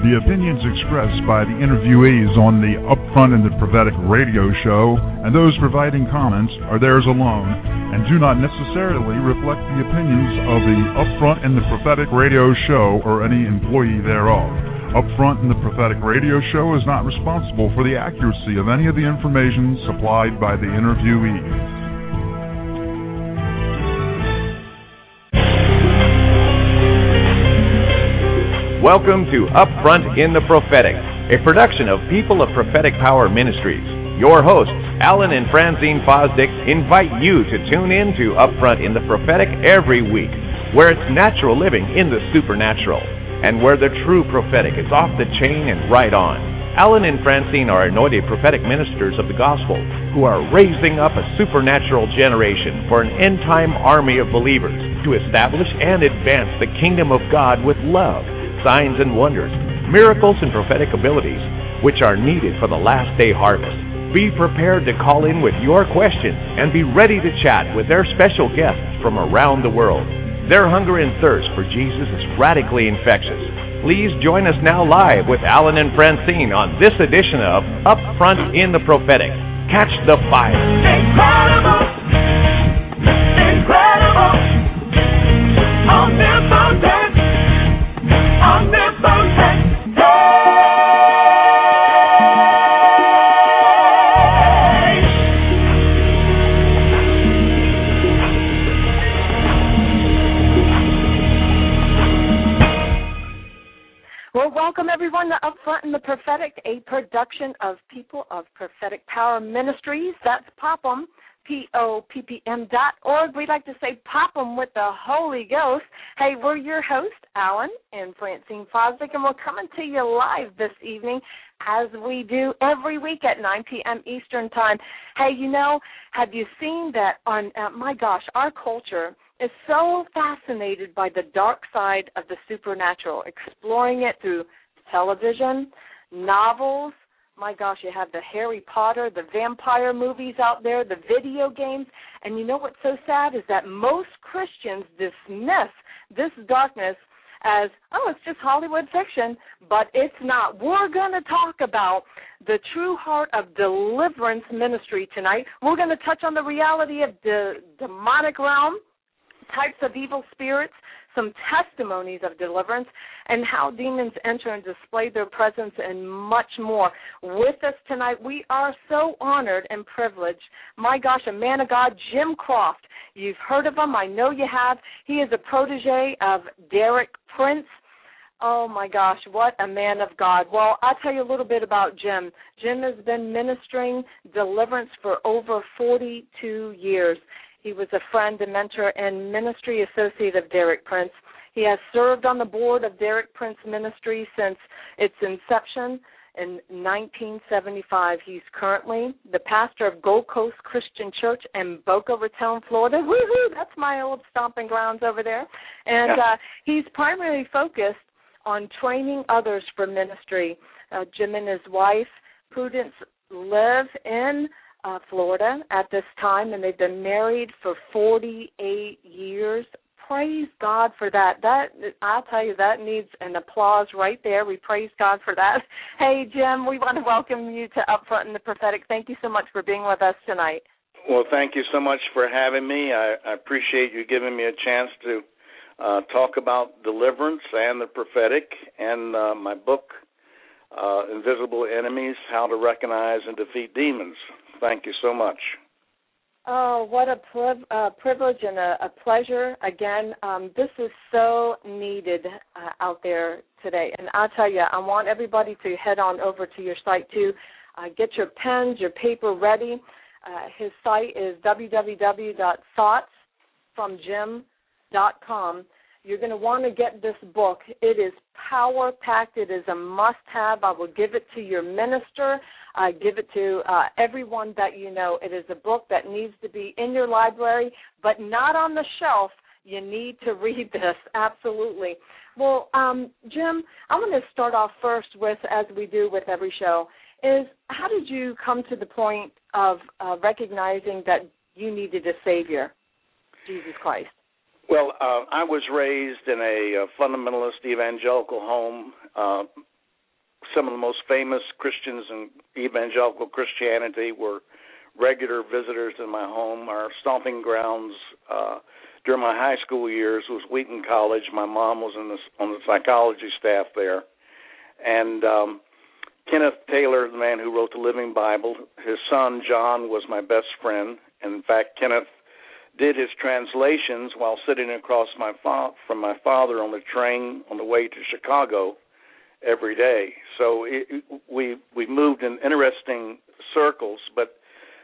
The opinions expressed by the interviewees on the Upfront in the Prophetic radio show and those providing comments are theirs alone and do not necessarily reflect the opinions of the Upfront in the Prophetic radio show or any employee thereof. Upfront in the Prophetic radio show is not responsible for the accuracy of any of the information supplied by the interviewees. Welcome to Upfront in the Prophetic, a production of People of Prophetic Power Ministries. Your hosts, Alan and Francine Fosdick, invite you to tune in to Upfront in the Prophetic every week, where it's natural living in the supernatural, and where the true prophetic is off the chain and right on. Alan and Francine are anointed prophetic ministers of the gospel who are raising up a supernatural generation for an end-time army of believers to establish and advance the kingdom of God with love, signs and wonders, miracles and prophetic abilities, which are needed for the last day harvest. Be prepared to call in with your questions and be ready to chat with their special guests from around the world. Their hunger and thirst for Jesus is radically infectious. Please join us now live with Alan and Francine on this edition of Upfront in the Prophetic. Catch the fire. Incredible! Incredible! Omnipotent! Well, welcome everyone to Upfront in the Prophetic, a production of People of Prophetic Power Ministries. That's POPM, POPPM.org. We like to say pop 'em with the Holy Ghost. Hey, we're your hosts, Alan and Francine Fosdick, and we're coming to you live this evening as we do every week at 9 p.m. Eastern Time. Hey, have you seen that on, my gosh, our culture is so fascinated by the dark side of the supernatural, exploring it through television, novels. My gosh, you have the Harry Potter, the vampire movies out there, the video games. And you know what's so sad is that most Christians dismiss this darkness as, it's just Hollywood fiction, but it's not. We're going to talk about the true heart of deliverance ministry tonight. We're going to touch on the reality of the demonic realm, types of evil spirits, some testimonies of deliverance, and how demons enter and display their presence, and much more. With us tonight, we are so honored and privileged. My gosh, a man of God, Jim Croft. You've heard of him. I know you have. He is a protege of Derek Prince. Oh, my gosh, what a man of God. Well, I'll tell you a little bit about Jim. Jim has been ministering deliverance for over 42 years. He was a friend, a mentor, and ministry associate of Derek Prince. He has served on the board of Derek Prince Ministry since its inception in 1975. He's currently the pastor of Gold Coast Christian Church in Boca Raton, Florida. Woo-hoo, that's my old stomping grounds over there. And he's primarily focused on training others for ministry. Jim and his wife, Prudence, live in Florida at this time, and they've been married for 48 years. Praise God for that. I'll tell you, that needs an applause right there. We praise God for that. Hey, Jim, we want to welcome you to Upfront in the Prophetic. Thank you so much for being with us tonight. Well, thank you so much for having me. I appreciate you giving me a chance to talk about deliverance and the prophetic and my book, Invisible Enemies, How to Recognize and Defeat Demons. Thank you so much. Oh, what a privilege and a pleasure. Again, this is so needed out there today. And I'll tell you, I want everybody to head on over to your site, too. Get your pens, your paper ready. His site is www.thoughtsfromjim.com. You're going to want to get this book. It is power-packed. It is a must-have. I will give it to your minister. I give it to everyone that you know. It is a book that needs to be in your library, but not on the shelf. You need to read this, absolutely. Well, Jim, I want to start off first with, as we do with every show, is how did you come to the point of recognizing that you needed a Savior, Jesus Christ? Well, I was raised in a fundamentalist evangelical home some of the most famous Christians in evangelical Christianity were regular visitors in my home. Our stomping grounds during my high school years was Wheaton College. My mom was on the psychology staff there. And Kenneth Taylor, the man who wrote the Living Bible, his son John was my best friend. And in fact, Kenneth did his translations while sitting across from my father on the train on the way to Chicago every day. So we moved in interesting circles, but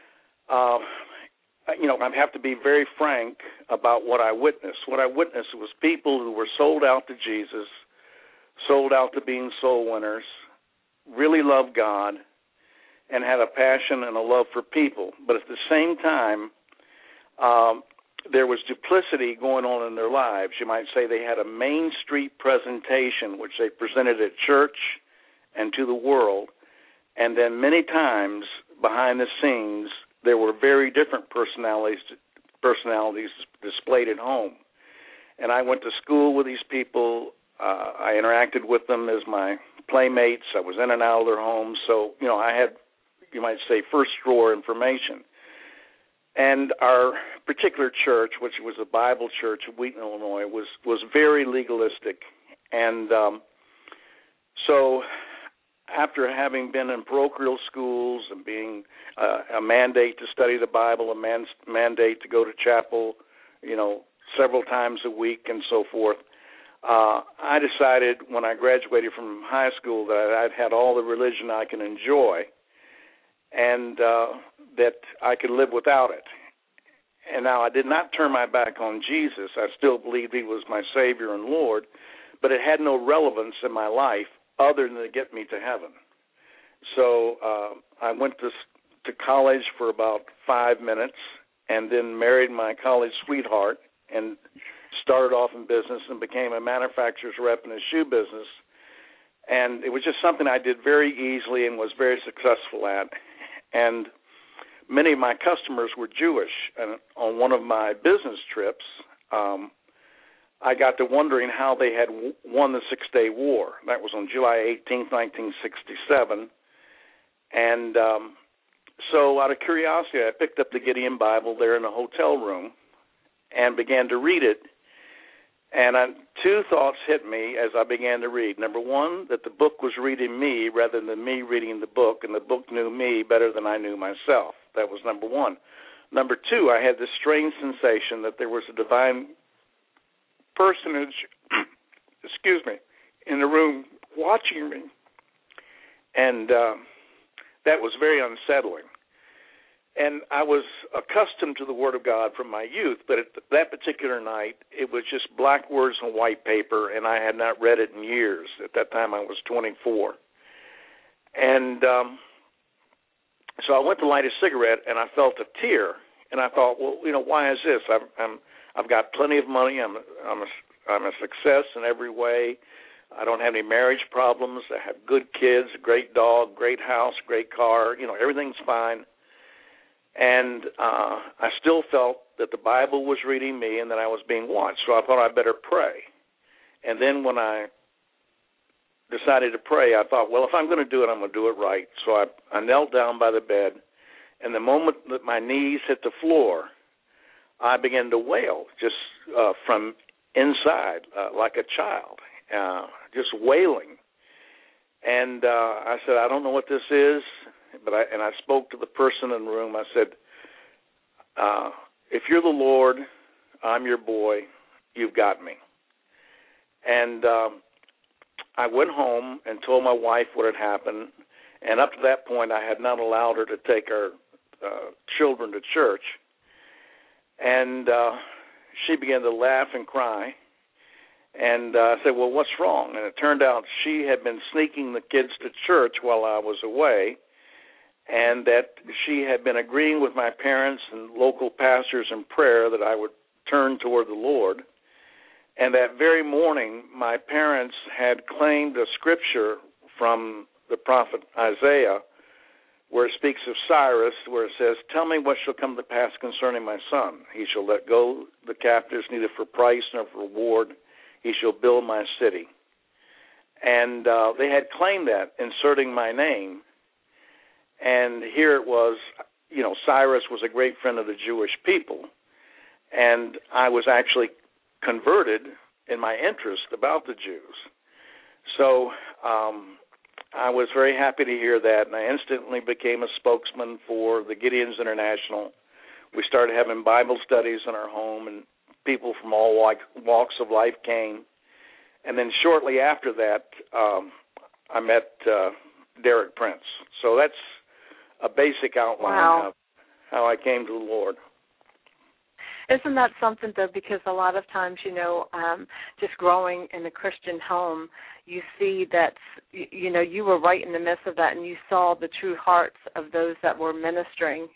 I have to be very frank about what I witnessed. What I witnessed was people who were sold out to Jesus, sold out to being soul winners, really loved God, and had a passion and a love for people. But at the same time, there was duplicity going on in their lives. You might say they had a Main Street presentation, which they presented at church and to the world, and then many times behind the scenes, there were very different personalities displayed at home. And I went to school with these people. I interacted with them as my playmates. I was in and out of their homes. So, I had, you might say, first drawer information. And our particular church, which was a Bible church in Wheaton, Illinois, was very legalistic. And so after having been in parochial schools and being a mandate to study the Bible, a mandate to go to chapel, several times a week and so forth, I decided when I graduated from high school that I'd had all the religion I can enjoy and that I could live without it. And now I did not turn my back on Jesus. I still believed he was my Savior and Lord, but it had no relevance in my life other than to get me to heaven. So I went to college for about 5 minutes and then married my college sweetheart and started off in business and became a manufacturer's rep in the shoe business. And it was just something I did very easily and was very successful at. And many of my customers were Jewish. And on one of my business trips, I got to wondering how they had won the Six-Day War. That was on July 18th, 1967. And so out of curiosity, I picked up the Gideon Bible there in the hotel room and began to read it. And two thoughts hit me as I began to read. Number one, that the book was reading me rather than me reading the book, and the book knew me better than I knew myself. That was number one. Number two, I had this strange sensation that there was a divine personage, in the room watching me. And that was very unsettling. And I was accustomed to the Word of God from my youth, but at that particular night, it was just black words on white paper, and I had not read it in years. At that time, I was 24. And so I went to light a cigarette, and I felt a tear. And I thought, well, why is this? I've got plenty of money. I'm a success in every way. I don't have any marriage problems. I have good kids, a great dog, great house, great car. Everything's fine. And I still felt that the Bible was reading me and that I was being watched. So I thought I'd better pray. And then when I decided to pray, I thought, well, if I'm going to do it, I'm going to do it right. So I knelt down by the bed, and the moment that my knees hit the floor, I began to wail just from inside like a child, just wailing. And I said, I don't know what this is. But I spoke to the person in the room. I said, if you're the Lord, I'm your boy, you've got me. And I went home and told my wife what had happened. And up to that point, I had not allowed her to take our children to church. And she began to laugh and cry. And I said, well, what's wrong? And it turned out she had been sneaking the kids to church while I was away, and that she had been agreeing with my parents and local pastors in prayer that I would turn toward the Lord. And that very morning, my parents had claimed a scripture from the prophet Isaiah where it speaks of Cyrus, where it says, tell me what shall come to pass concerning my son. He shall let go the captives, neither for price nor for reward. He shall build my city. And they had claimed that, inserting my name. And here it was, Cyrus was a great friend of the Jewish people. And I was actually converted in my interest about the Jews. So I was very happy to hear that, and I instantly became a spokesman for the Gideons International. We started having Bible studies in our home, and people from all walks of life came. And then shortly after that, I met Derek Prince. So that's a basic outline of how I came to the Lord. Isn't that something, though, because a lot of times, just growing in a Christian home, you see that, you were right in the midst of that, and you saw the true hearts of those that were ministering,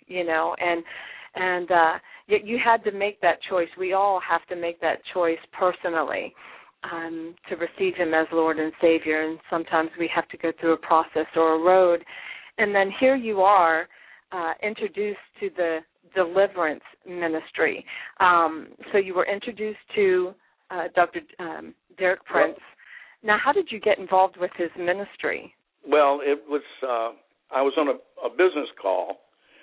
and yet you had to make that choice. We all have to make that choice personally to receive him as Lord and Savior, and sometimes we have to go through a process or a road. And then here you are introduced to the deliverance ministry. So you were introduced to Dr. Derek Prince. Now, how did you get involved with his ministry? Well, it was I was on a business call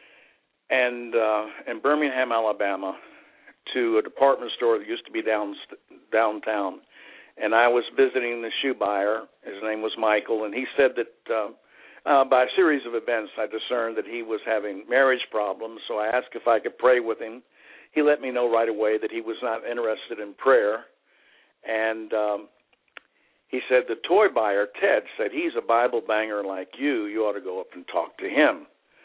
and in Birmingham, Alabama, to a department store that used to be downtown, and I was visiting the shoe buyer. His name was Michael, and he said that by a series of events, I discerned that he was having marriage problems, so I asked if I could pray with him. He let me know right away that he was not interested in prayer, and he said the toy buyer, Ted, said he's a Bible banger like you. You ought to go up and talk to him.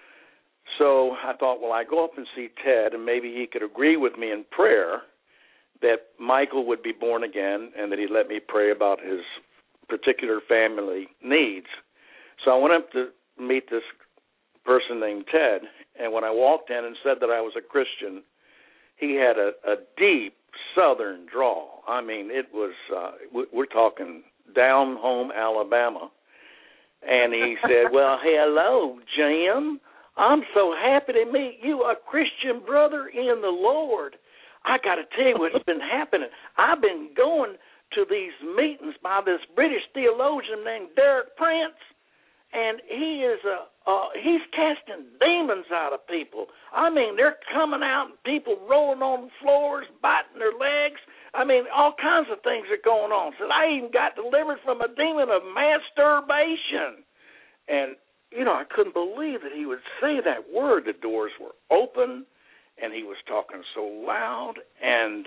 So I thought, well, I go up and see Ted, and maybe he could agree with me in prayer that Michael would be born again and that he'd let me pray about his particular family needs. So I went up to meet this person named Ted, and when I walked in and said that I was a Christian, he had a deep southern drawl. I mean, it was, we're talking down home Alabama. And he said, well, hello, Jim. I'm so happy to meet you, a Christian brother in the Lord. I got to tell you what's been happening. I've been going to these meetings by this British theologian named Derek Prince, and he is he's casting demons out of people. I mean, they're coming out and people rolling on the floors, biting their legs. I mean, all kinds of things are going on. So I even got delivered from a demon of masturbation. And, I couldn't believe that he would say that word. The doors were open, and he was talking so loud. And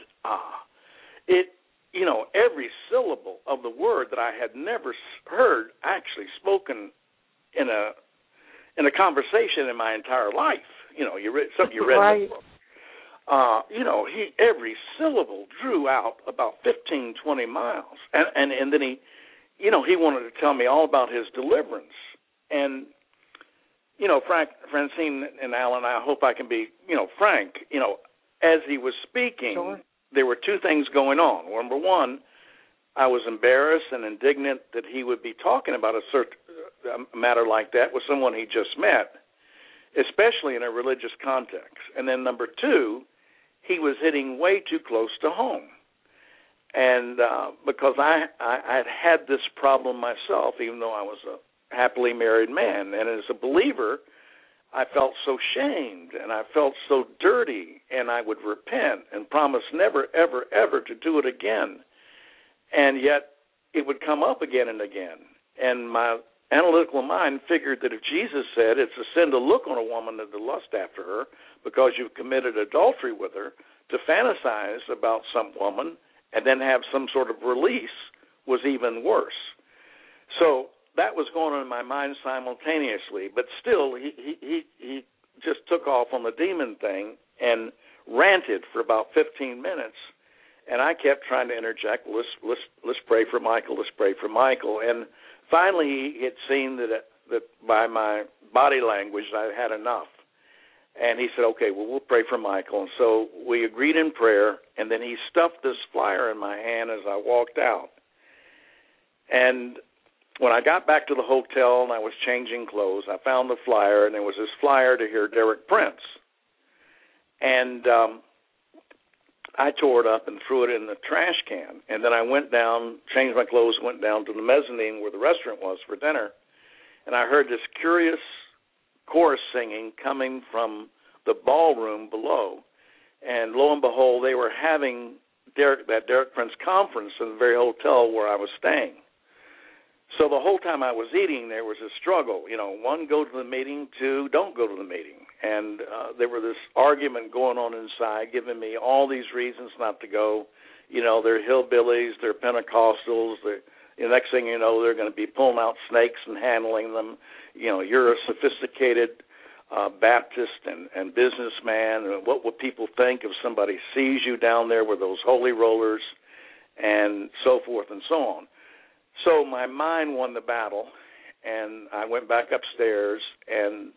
every syllable of the word that I had never heard actually spoken in a conversation in my entire life. You read right. in the book. Every syllable drew out about 15, 20 miles. And then he wanted to tell me all about his deliverance. And, Francine and Alan, I hope I can be, frank, as he was speaking, sure. There were two things going on. Number one, I was embarrassed and indignant that he would be talking about a matter like that with someone he just met, especially in a religious context. And then number two, he was hitting way too close to home. And because I had this problem myself, even though I was a happily married man. And as a believer, I felt so shamed and I felt so dirty, and I would repent and promise never, ever, ever to do it again. And yet it would come up again and again. And my analytical mind figured that if Jesus said it's a sin to look on a woman and to lust after her because you've committed adultery with her, to fantasize about some woman and then have some sort of release was even worse. So that was going on in my mind simultaneously, but still he just took off on the demon thing and ranted for about 15 minutes, and I kept trying to interject, let's pray for Michael, let's pray for Michael. And finally he had seen that by my body language I had enough. And he said, okay, well, we'll pray for Michael. And so we agreed in prayer, and then he stuffed this flyer in my hand as I walked out. And when I got back to the hotel and I was changing clothes, I found the flyer, and there was this flyer to hear Derek Prince. And I tore it up and threw it in the trash can. And then I went down, changed my clothes, went down to the mezzanine where the restaurant was for dinner. And I heard this curious chorus singing coming from the ballroom below. And lo and behold, they were having that Derek Prince conference in the very hotel where I was staying. So the whole time I was eating, there was a struggle. One, go to the meeting. Two, don't go to the meeting. And there was this argument going on inside, giving me all these reasons not to go. They're hillbillies, they're Pentecostals. The next thing you know, they're going to be pulling out snakes and handling them. You're a sophisticated Baptist and businessman. And what would people think if somebody sees you down there with those holy rollers and so forth and so on? So my mind won the battle, and I went back upstairs, and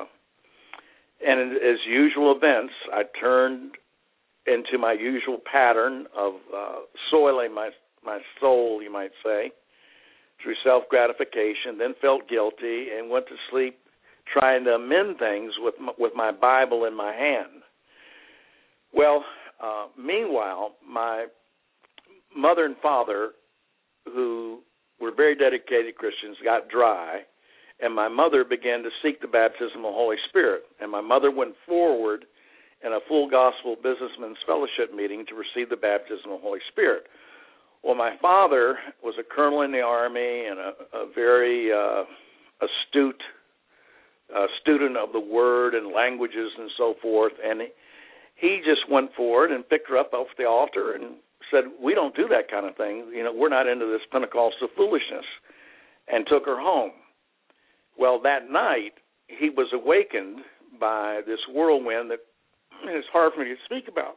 as usual events, I turned into my usual pattern of soiling my soul, you might say, through self-gratification, then felt guilty and went to sleep trying to amend things with my Bible in my hand. Well, meanwhile, my mother and father, who were very dedicated Christians, got dry, and my mother began to seek the baptism of the Holy Spirit. And my mother went forward in a full gospel businessman's fellowship meeting to receive the baptism of the Holy Spirit. Well, my father was a colonel in the Army and a very astute student of the Word and languages and so forth, and he just went forward and picked her up off the altar and said, we don't do that kind of thing. We're not into this Pentecostal foolishness, and took her home. Well, that night, he was awakened by this whirlwind that is hard for me to speak about.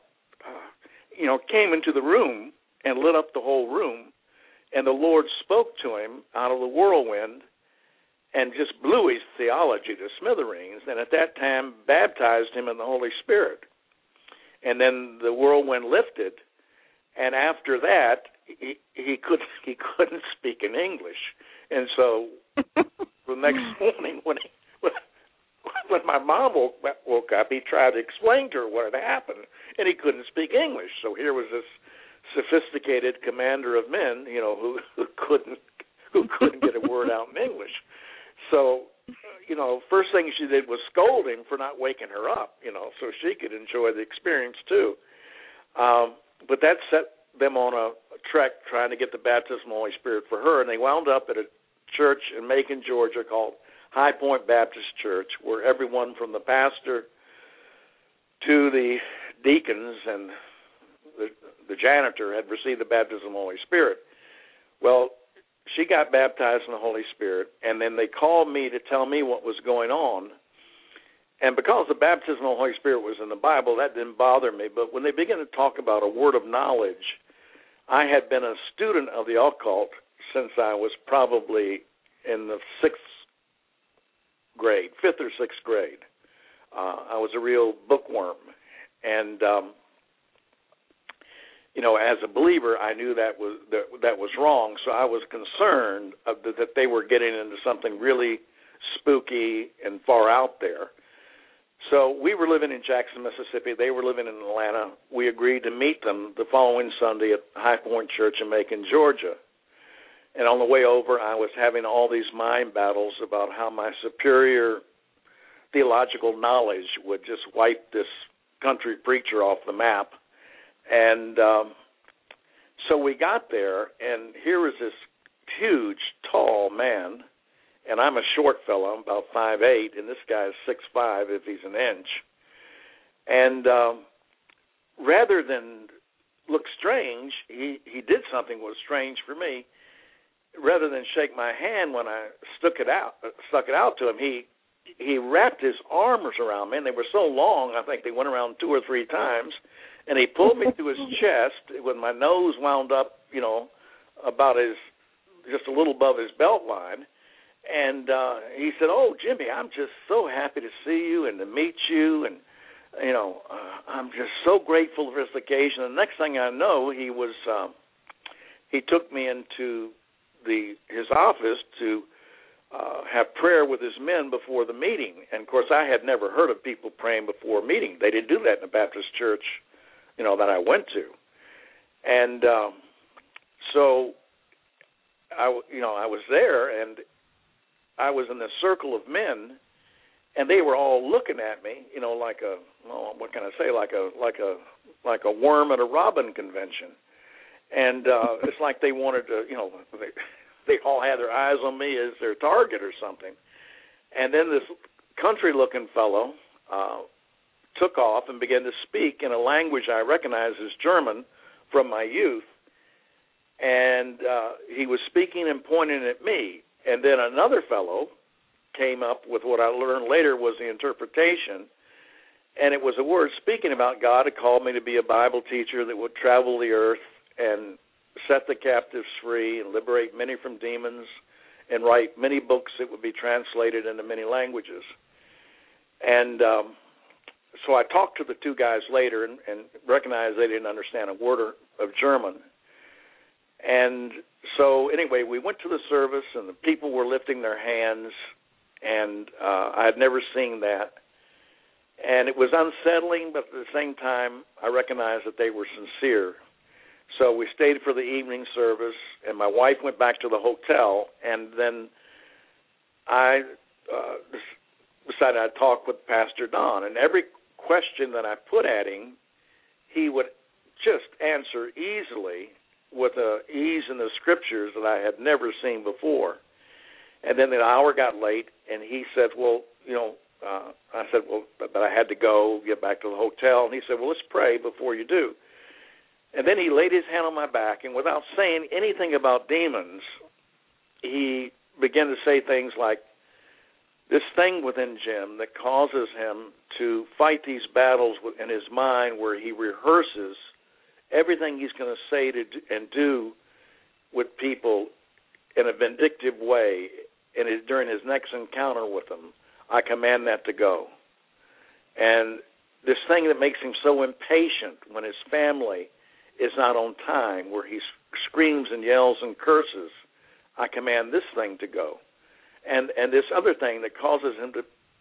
Came into the room and lit up the whole room, and the Lord spoke to him out of the whirlwind and just blew his theology to smithereens, and at that time baptized him in the Holy Spirit. And then the whirlwind lifted, and after that, he couldn't speak in English. And so the next morning when my mom woke up, he tried to explain to her what had happened, and he couldn't speak English. So here was this sophisticated commander of men, who couldn't get a word out in English. So, first thing she did was scold him for not waking her up, so she could enjoy the experience too. But that set them on a trek trying to get the baptism of the Holy Spirit for her, and they wound up at a church in Macon, Georgia called High Point Baptist Church, where everyone from the pastor to the deacons and the janitor had received the baptism of the Holy Spirit. Well, she got baptized in the Holy Spirit, and then they called me to tell me what was going on. And because the baptism of the Holy Spirit was in the Bible, that didn't bother me. But when they began to talk about a word of knowledge, I had been a student of the occult since I was probably in the 5th or 6th grade. I was a real bookworm. And as a believer, I knew that was wrong, so I was concerned that they were getting into something really spooky and far out there. So we were living in Jackson, Mississippi. They were living in Atlanta. We agreed to meet them the following Sunday at High Point Church in Macon, Georgia. And on the way over, I was having all these mind battles about how my superior theological knowledge would just wipe this country preacher off the map. And so we got there, and here was this huge, tall man, and I'm a short fellow. I'm about 5'8", and this guy is 6'5", if he's an inch. And rather than look strange, he did something that was strange for me. Rather than shake my hand when I stuck it out to him, he wrapped his arms around me, and they were so long, I think they went around 2 or 3 times, and he pulled me to his chest with my nose wound up, about just a little above his belt line. And he said, "Oh, Jimmy, I'm just so happy to see you and to meet you, and I'm just so grateful for this occasion." And the next thing I know, he took me into his office to have prayer with his men before the meeting. And of course, I had never heard of people praying before a meeting. They didn't do that in a Baptist church that I went to. And so I was there, and I was in this circle of men, and they were all looking at me, like what can I say, like a worm at a robin convention. And it's like they wanted to, they all had their eyes on me as their target or something. And then this country-looking fellow took off and began to speak in a language I recognize as German from my youth. And he was speaking and pointing at me. And then another fellow came up with what I learned later was the interpretation. And it was a word speaking about God. It called me to be a Bible teacher that would travel the earth and set the captives free and liberate many from demons and write many books that would be translated into many languages. And so I talked to the two guys later and recognized they didn't understand a word of German. And so anyway, we went to the service, and the people were lifting their hands, and I had never seen that. And it was unsettling, but at the same time, I recognized that they were sincere. So we stayed for the evening service, and my wife went back to the hotel, and then I decided I'd talk with Pastor Don. And every question that I put at him, he would just answer easily with an ease in the scriptures that I had never seen before. And then the hour got late, and he said, I said, but I had to go, get back to the hotel. And he said, well, let's pray before you do. And then he laid his hand on my back, and without saying anything about demons, he began to say things like, this thing within Jim that causes him to fight these battles in his mind where he rehearses everything he's going to say and do with people in a vindictive way during his next encounter with them, I command that to go. And this thing that makes him so impatient when his family is not on time, where he screams and yells and curses, I command this thing to go. And this other thing that causes him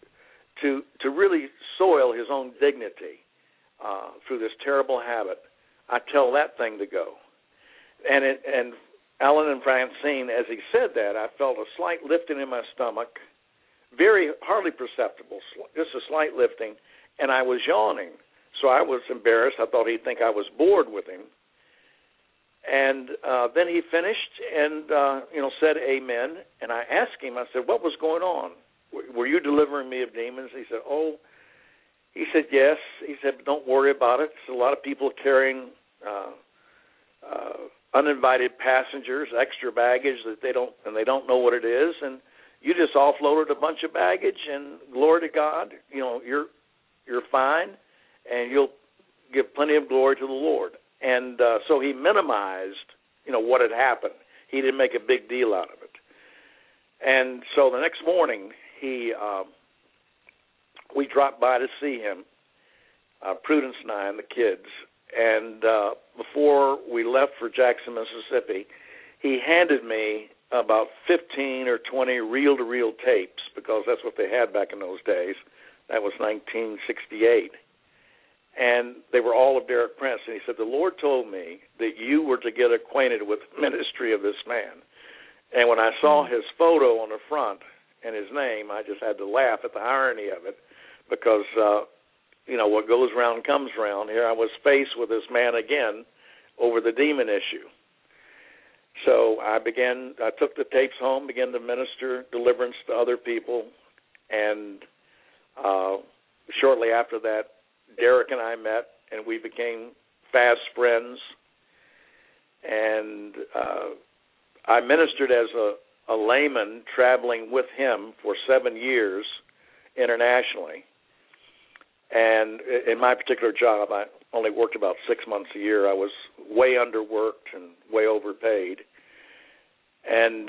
to really soil his own dignity through this terrible habit, I tell that thing to go. And Alan and Francine, as he said that, I felt a slight lifting in my stomach, very hardly perceptible, just a slight lifting, and I was yawning. So I was embarrassed. I thought he'd think I was bored with him. And then he finished and, said amen. And I asked him, I said, what was going on? Were you delivering me of demons? He said, yes. He said, but don't worry about it. There's a lot of people carrying uninvited passengers, extra baggage that they don't know what it is. And you just offloaded a bunch of baggage, and glory to God, you're fine. And you'll give plenty of glory to the Lord. And so he minimized, what had happened. He didn't make a big deal out of it. And so the next morning, we dropped by to see him, Prudence and I and the kids. And before we left for Jackson, Mississippi, he handed me about 15 or 20 reel-to-reel tapes, because that's what they had back in those days. That was 1968. And they were all of Derek Prince. And he said, the Lord told me that you were to get acquainted with the ministry of this man. And when I saw his photo on the front and his name, I just had to laugh at the irony of it, because, what goes around comes around. Here I was faced with this man again over the demon issue. So I took the tapes home, began to minister deliverance to other people, and shortly after that, Derek and I met, and we became fast friends. And I ministered as a layman traveling with him for 7 years internationally. And in my particular job, I only worked about 6 months a year. I was way underworked and way overpaid. And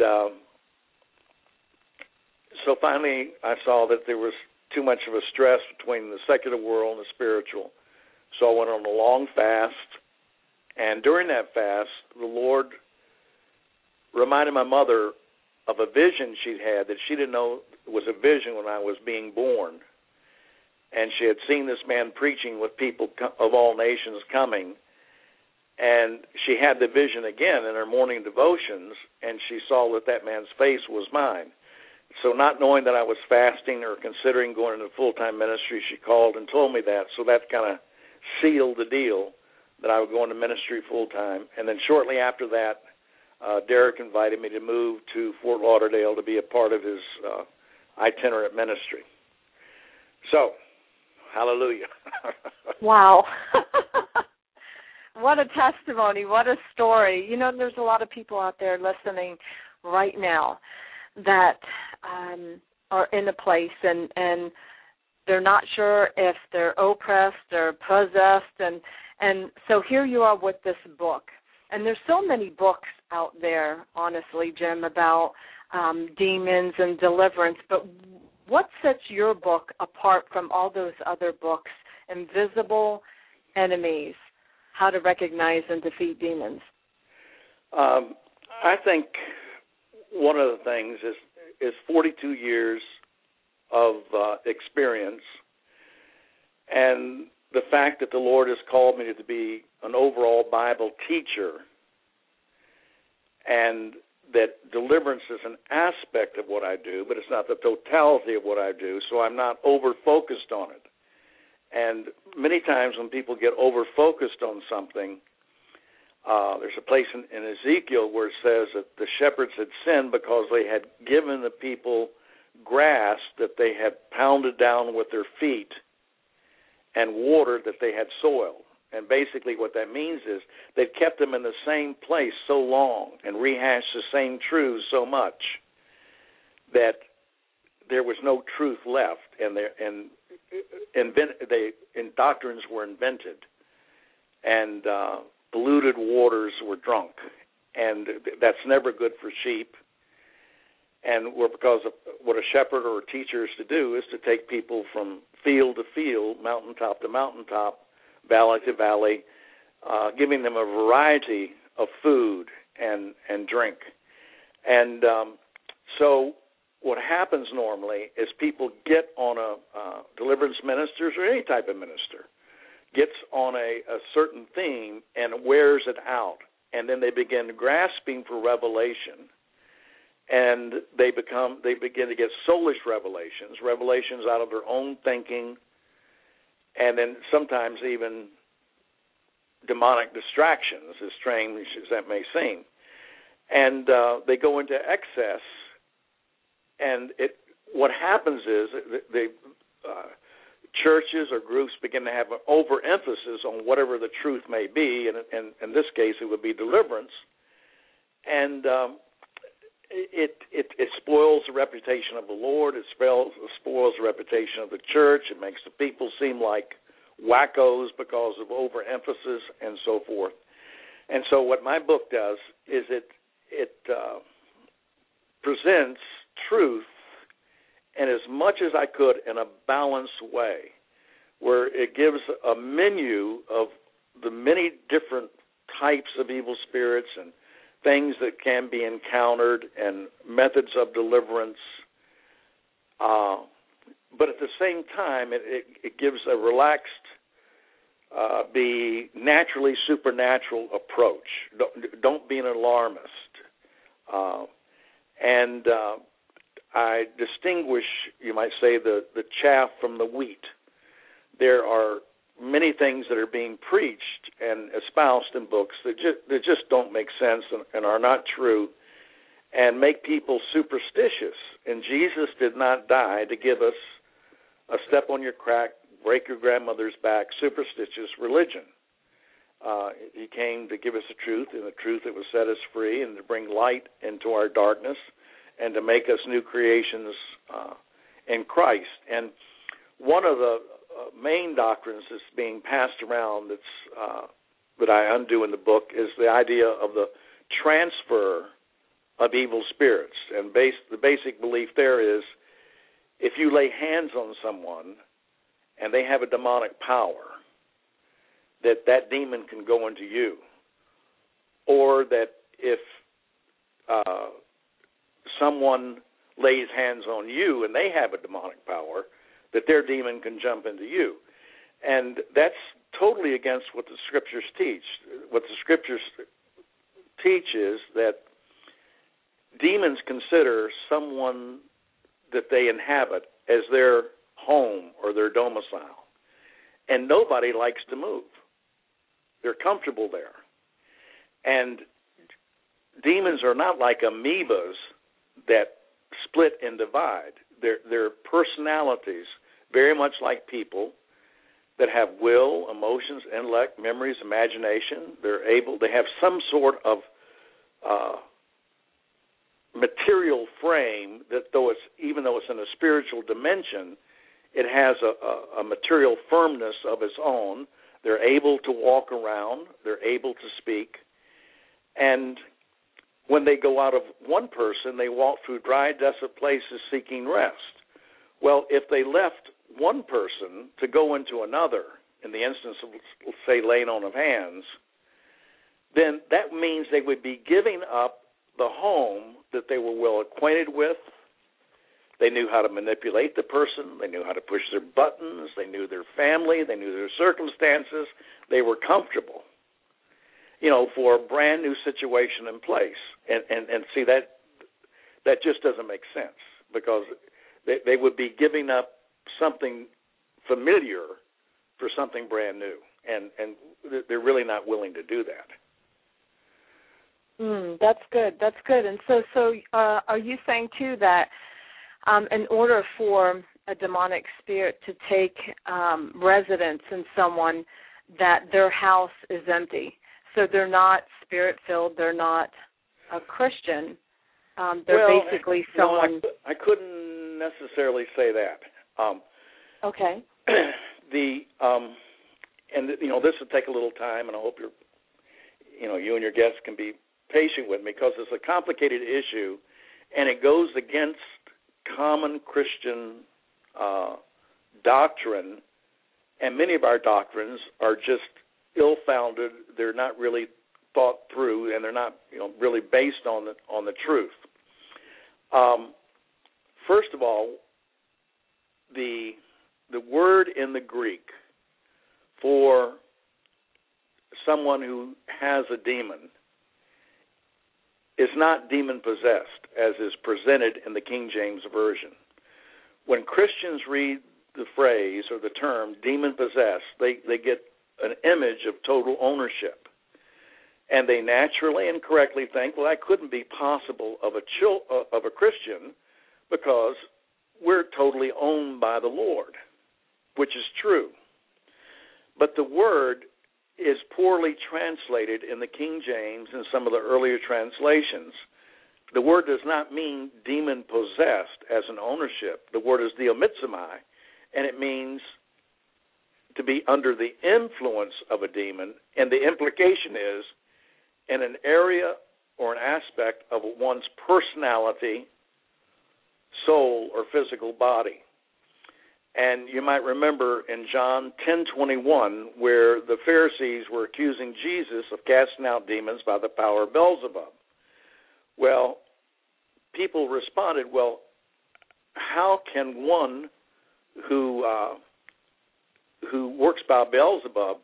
so finally I saw that there was too much of a stress between the secular world and the spiritual. So I went on a long fast, and during that fast, the Lord reminded my mother of a vision she'd had that she didn't know was a vision when I was being born. and she had seen this man preaching with people of all nations coming, and she had the vision again in her morning devotions, and she saw that man's face was mine. So not knowing that I was fasting or considering going into full-time ministry, she called and told me that. So that kind of sealed the deal that I would go into ministry full-time. And then shortly after that, Derek invited me to move to Fort Lauderdale to be a part of his itinerant ministry. So, hallelujah. Wow. What a testimony. What a story. You know, there's a lot of people out there listening right now that are in a place and they're not sure if they're oppressed or possessed. And so here you are with this book. And there's so many books out there, honestly, Jim, about demons and deliverance. But what sets your book apart from all those other books, Invisible Enemies, How to Recognize and Defeat Demons? I think one of the things is 42 years of experience, and the fact that the Lord has called me to be an overall Bible teacher, and that deliverance is an aspect of what I do, but it's not the totality of what I do, so I'm not over-focused on it. And many times when people get over-focused on something, there's a place in Ezekiel where it says that the shepherds had sinned because they had given the people grass that they had pounded down with their feet and water that they had soiled. And basically what that means is they've kept them in the same place so long and rehashed the same truths so much that there was no truth left, and doctrines were invented, and polluted waters were drunk, and that's never good for sheep. And because of what a shepherd or a teacher is to do is to take people from field to field, mountaintop to mountaintop, valley to valley, giving them a variety of food and drink. And so what happens normally is people get on a deliverance ministers or any type of minister gets on a certain theme and wears it out, and then they begin grasping for revelation, and they begin to get soulish revelations out of their own thinking, and then sometimes even demonic distractions, as strange as that may seem. And they go into excess, and what happens is the churches or groups begin to have an overemphasis on whatever the truth may be, and in this case it would be deliverance, and it spoils the reputation of the Lord, it spoils the reputation of the church, it makes the people seem like wackos because of overemphasis and so forth. And so what my book does is it presents truth in as much as I could in a balanced way, where it gives a menu of the many different types of evil spirits and things that can be encountered and methods of deliverance. But at the same time, it gives a relaxed, be naturally supernatural approach. Don't be an alarmist. And I distinguish, you might say, the chaff from the wheat. There are many things that are being preached and espoused in books that just don't make sense and are not true and make people superstitious. And Jesus did not die to give us a step on your crack, break your grandmother's back, superstitious religion. He came to give us the truth, and the truth that would set us free and to bring light into our darkness and to make us new creations in Christ. And one of the main doctrines that's being passed around that I undo in the book is the idea of the transfer of evil spirits. And the basic belief there is if you lay hands on someone and they have a demonic power, that demon can go into you. Or that if someone lays hands on you and they have a demonic power, that their demon can jump into you. And that's totally against what the Scriptures teach. What the Scriptures teach is that demons consider someone that they inhabit as their home or their domicile. And nobody likes to move. They're comfortable there. And demons are not like amoebas that split and divide. They're personalities, very much like people, that have will, emotions, intellect, memories, imagination. They have some sort of material frame that, even though it's in a spiritual dimension, it has a material firmness of its own. They're able to walk around. They're able to speak. And when they go out of one person, they walk through dry, desolate places seeking rest. Well, if they left one person to go into another, in the instance of, say, laying on of hands, then that means they would be giving up the home that they were well acquainted with. They knew how to manipulate the person. They knew how to push their buttons. They knew their family. They knew their circumstances. They were comfortable, for a brand new situation in place. And see, that just doesn't make sense, because they would be giving up something familiar for something brand new, and they're really not willing to do that. That's good. That's good. And so are you saying too that in order for a demonic spirit to take residence in someone, that their house is empty? So they're not spirit-filled, they're not a Christian, they're basically someone... No, I couldn't necessarily say that. Okay. This will take a little time, and I hope you and your guests can be patient with me, because it's a complicated issue, and it goes against common Christian doctrine, and many of our doctrines are just ill-founded. They're not really thought through, and they're not really based on the truth. First of all, the word in the Greek for someone who has a demon is not demon-possessed, as is presented in the King James Version. When Christians read the phrase or the term demon-possessed, they get an image of total ownership. And they naturally and correctly think, well, that couldn't be possible of a Christian, because we're totally owned by the Lord, which is true. But the word is poorly translated in the King James and some of the earlier translations. The word does not mean demon-possessed as an ownership. The word is diomitsomai, and it means to be under the influence of a demon, and the implication is in an area or an aspect of one's personality, soul, or physical body. And you might remember in John 10:21, where the Pharisees were accusing Jesus of casting out demons by the power of Beelzebub. Well, people responded, well, how can one who works by Beelzebub,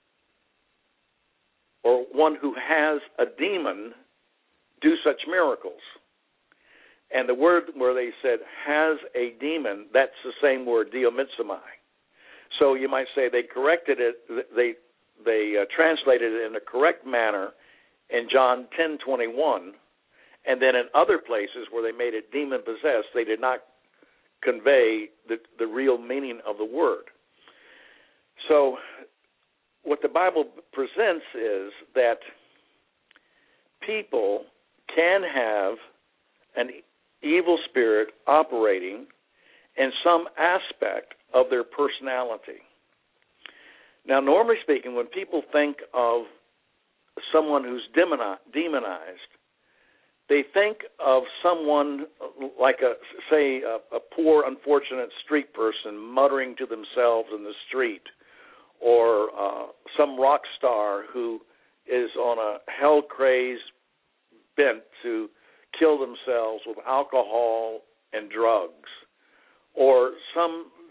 or one who has a demon, do such miracles? And the word where they said has a demon, that's the same word, diomitsomai. So you might say they corrected it, they translated it in a correct manner in John 10:21, and then in other places where they made it demon-possessed, they did not convey the real meaning of the word. So what the Bible presents is that people can have an evil spirit operating in some aspect of their personality. Now, normally speaking, when people think of someone who's demonized, they think of someone like a poor, unfortunate street person muttering to themselves in the street, or some rock star who is on a hell craze bent to kill themselves with alcohol and drugs, or some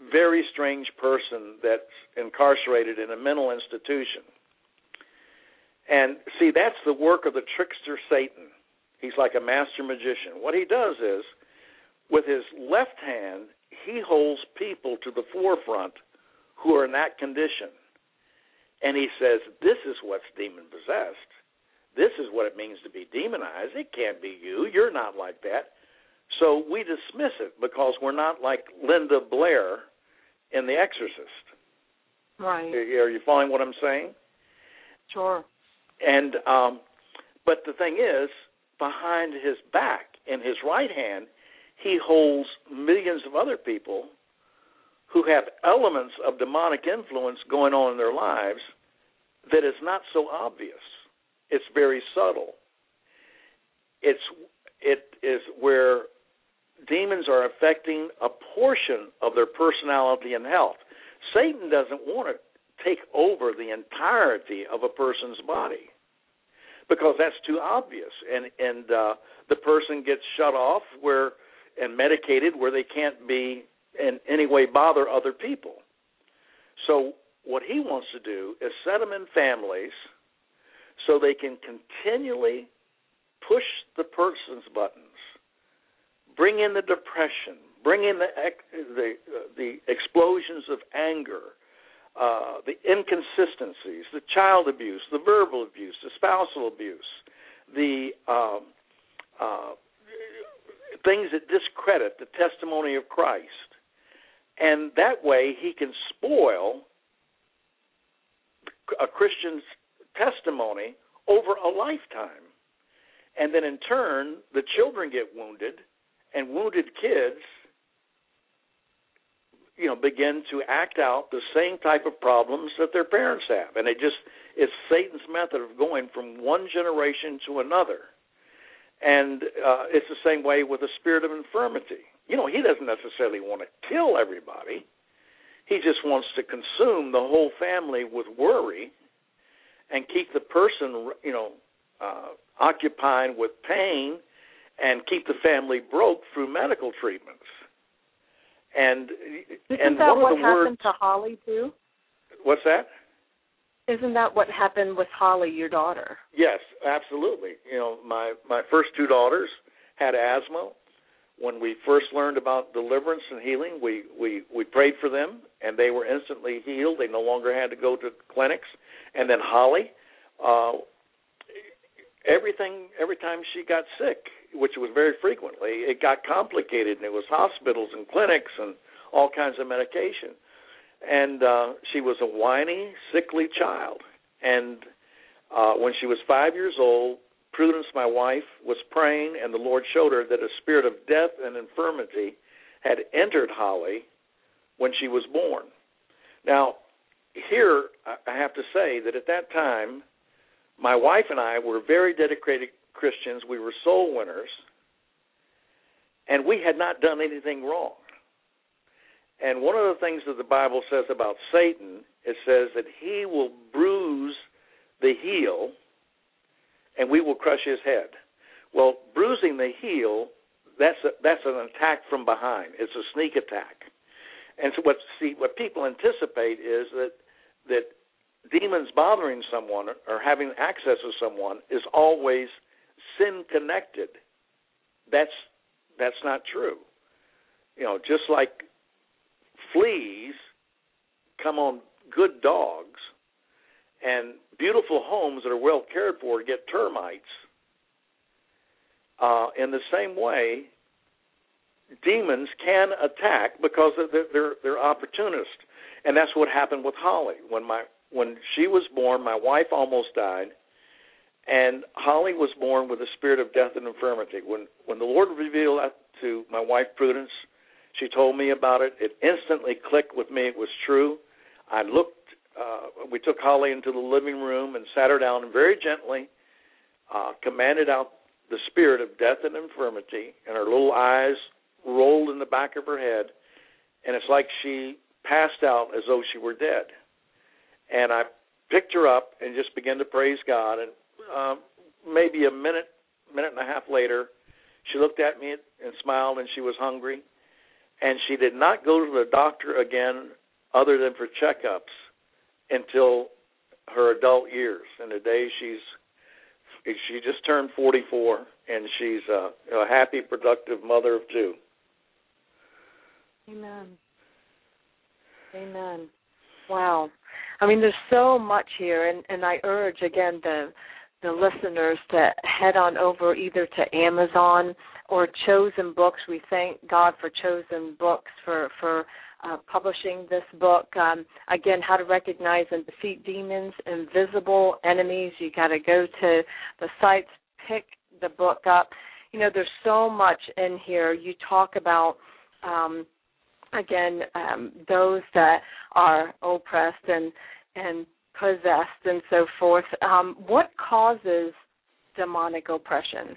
very strange person that's incarcerated in a mental institution. And see, that's the work of the trickster Satan. He's like a master magician. What he does is, with his left hand, he holds people to the forefront who are in that condition. And he says, this is what's demon-possessed. This is what it means to be demonized. It can't be you. You're not like that. So we dismiss it because we're not like Linda Blair in The Exorcist. Right. Are you following what I'm saying? Sure. And but the thing is, behind his back, in his right hand, he holds millions of other people who have elements of demonic influence going on in their lives that is not so obvious. It's very subtle. It is where demons are affecting a portion of their personality and health. Satan doesn't want to take over the entirety of a person's body because that's too obvious, and the person gets shut off and medicated where they can't be in any way bother other people. So what he wants to do is set them in families so they can continually push the person's buttons, bring in the depression, bring in the explosions of anger, the inconsistencies, the child abuse, the verbal abuse, the spousal abuse, the things that discredit the testimony of Christ. And that way he can spoil a Christian's testimony over a lifetime. And then in turn, the children get wounded, and wounded kids, begin to act out the same type of problems that their parents have. And it's Satan's method of going from one generation to another. And it's the same way with the spirit of infirmity. He doesn't necessarily want to kill everybody. He just wants to consume the whole family with worry and keep the person, occupied with pain and keep the family broke through medical treatments. Isn't that what happened to Holly, too? What's that? Isn't that what happened with Holly, your daughter? Yes, absolutely. My first two daughters had asthma. When we first learned about deliverance and healing, we prayed for them, and they were instantly healed. They no longer had to go to clinics. And then Holly, every time she got sick, which was very frequently, it got complicated, and it was hospitals and clinics and all kinds of medication. And she was a whiny, sickly child. And when she was 5 years old, Prudence, my wife, was praying, and the Lord showed her that a spirit of death and infirmity had entered Holly when she was born. Now, here I have to say that at that time, my wife and I were very dedicated Christians. We were soul winners, and we had not done anything wrong. And one of the things that the Bible says about Satan, it says that he will bruise the heel and we will crush his head. Well, bruising the heel, that's an attack from behind. It's a sneak attack. And so what people anticipate is that demons bothering someone or having access to someone is always sin-connected. That's not true. Just like fleas come on good dogs, and beautiful homes that are well cared for get termites. In the same way, demons can attack because they're opportunists, and that's what happened with Holly. When she was born, my wife almost died, and Holly was born with a spirit of death and infirmity. When the Lord revealed that to my wife Prudence, she told me about it. It instantly clicked with me. It was true. I looked. We took Holly into the living room and sat her down and very gently commanded out the spirit of death and infirmity, and her little eyes rolled in the back of her head, and it's like she passed out as though she were dead. And I picked her up and just began to praise God, and maybe a minute and a half later, she looked at me and smiled, and she was hungry. and she did not go to the doctor again other than for checkups until her adult years. And today she just turned 44, and she's a happy, productive mother of two. Amen. Amen. Wow. I mean, there's so much here, and I urge, again, the listeners to head on over either to Amazon or Chosen Books. We thank God for Chosen Books for publishing this book. Again, How to Recognize and Defeat Demons, Invisible Enemies. You got to go to the sites, pick the book up. You know, there's so much in here. You talk about, those that are oppressed and possessed and so forth. What causes demonic oppression?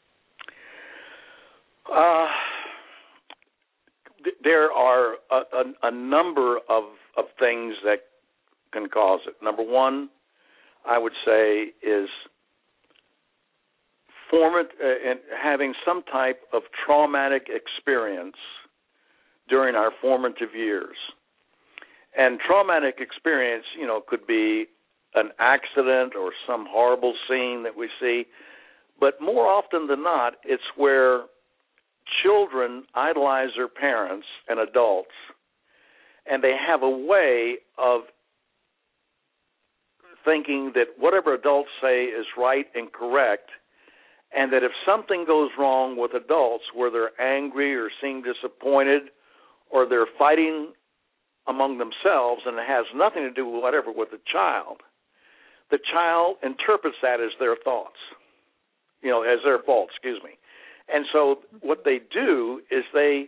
There are a number of things that can cause it. Number one, I would say, is having some type of traumatic experience during our formative years. And traumatic experience, could be an accident or some horrible scene that we see. But more often than not, it's where children idolize their parents and adults, and they have a way of thinking that whatever adults say is right and correct, and that if something goes wrong with adults where they're angry or seem disappointed or they're fighting among themselves and it has nothing to do with whatever with the child interprets that as their thoughts, as their fault, And so what they do is they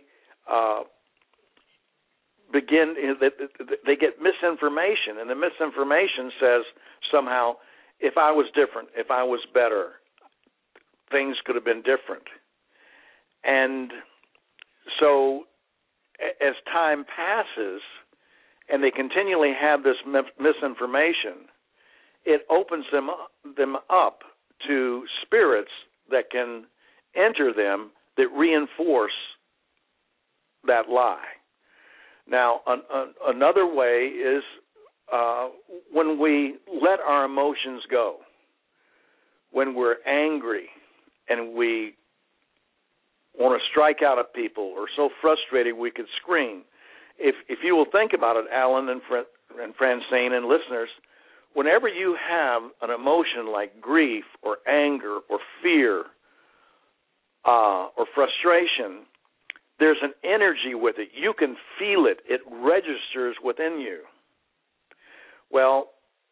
they get misinformation, and the misinformation says somehow, if I was different, if I was better, things could have been different. And so as time passes and they continually have this misinformation, it opens them up to spirits that can enter them that reinforce that lie. Now, another way is when we let our emotions go, when we're angry and we want to strike out at people or so frustrated we could scream. If you will think about it, Alan and Francine and listeners, whenever you have an emotion like grief or anger or fear or frustration, there's an energy with it. You can feel it. It registers within you. Well,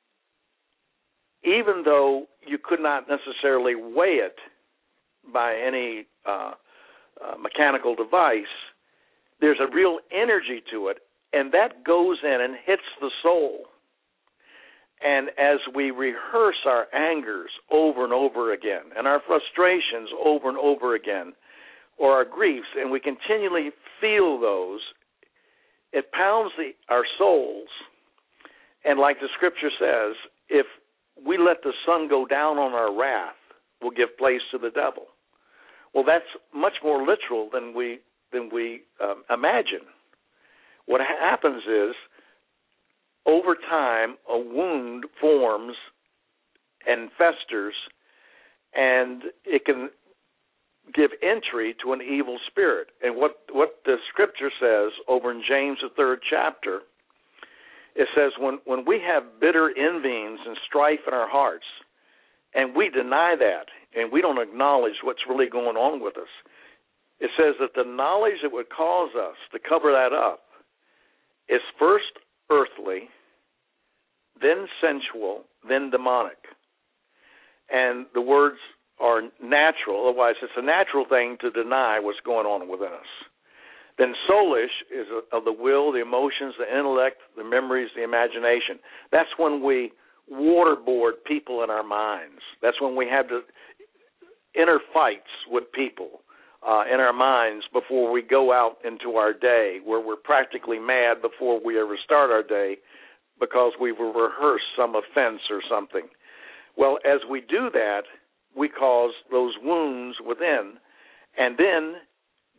even though you could not necessarily weigh it by any mechanical device, there's a real energy to it, and that goes in and hits the soul. And as we rehearse our angers over and over again, and our frustrations over and over again, or our griefs, and we continually feel those, it pounds our souls. And like the Scripture says, if we let the sun go down on our wrath, we'll give place to the devil. Well, that's much more literal than we imagine. What happens is, over time, a wound forms and festers, and it can give entry to an evil spirit. And what the Scripture says over in James, the 3rd chapter, it says when we have bitter envyings and strife in our hearts, and we deny that, and we don't acknowledge what's really going on with us, it says that the knowledge that would cause us to cover that up is first earthly, then sensual, then demonic. And the words are natural, otherwise it's a natural thing to deny what's going on within us. Then soulish is of the will, the emotions, the intellect, the memories, the imagination. That's when we waterboard people in our minds. That's when we have the inner fights with people in our minds before we go out into our day, where we're practically mad before we ever start our day because we've rehearsed some offense or something. Well, as we do that, we cause those wounds within, and then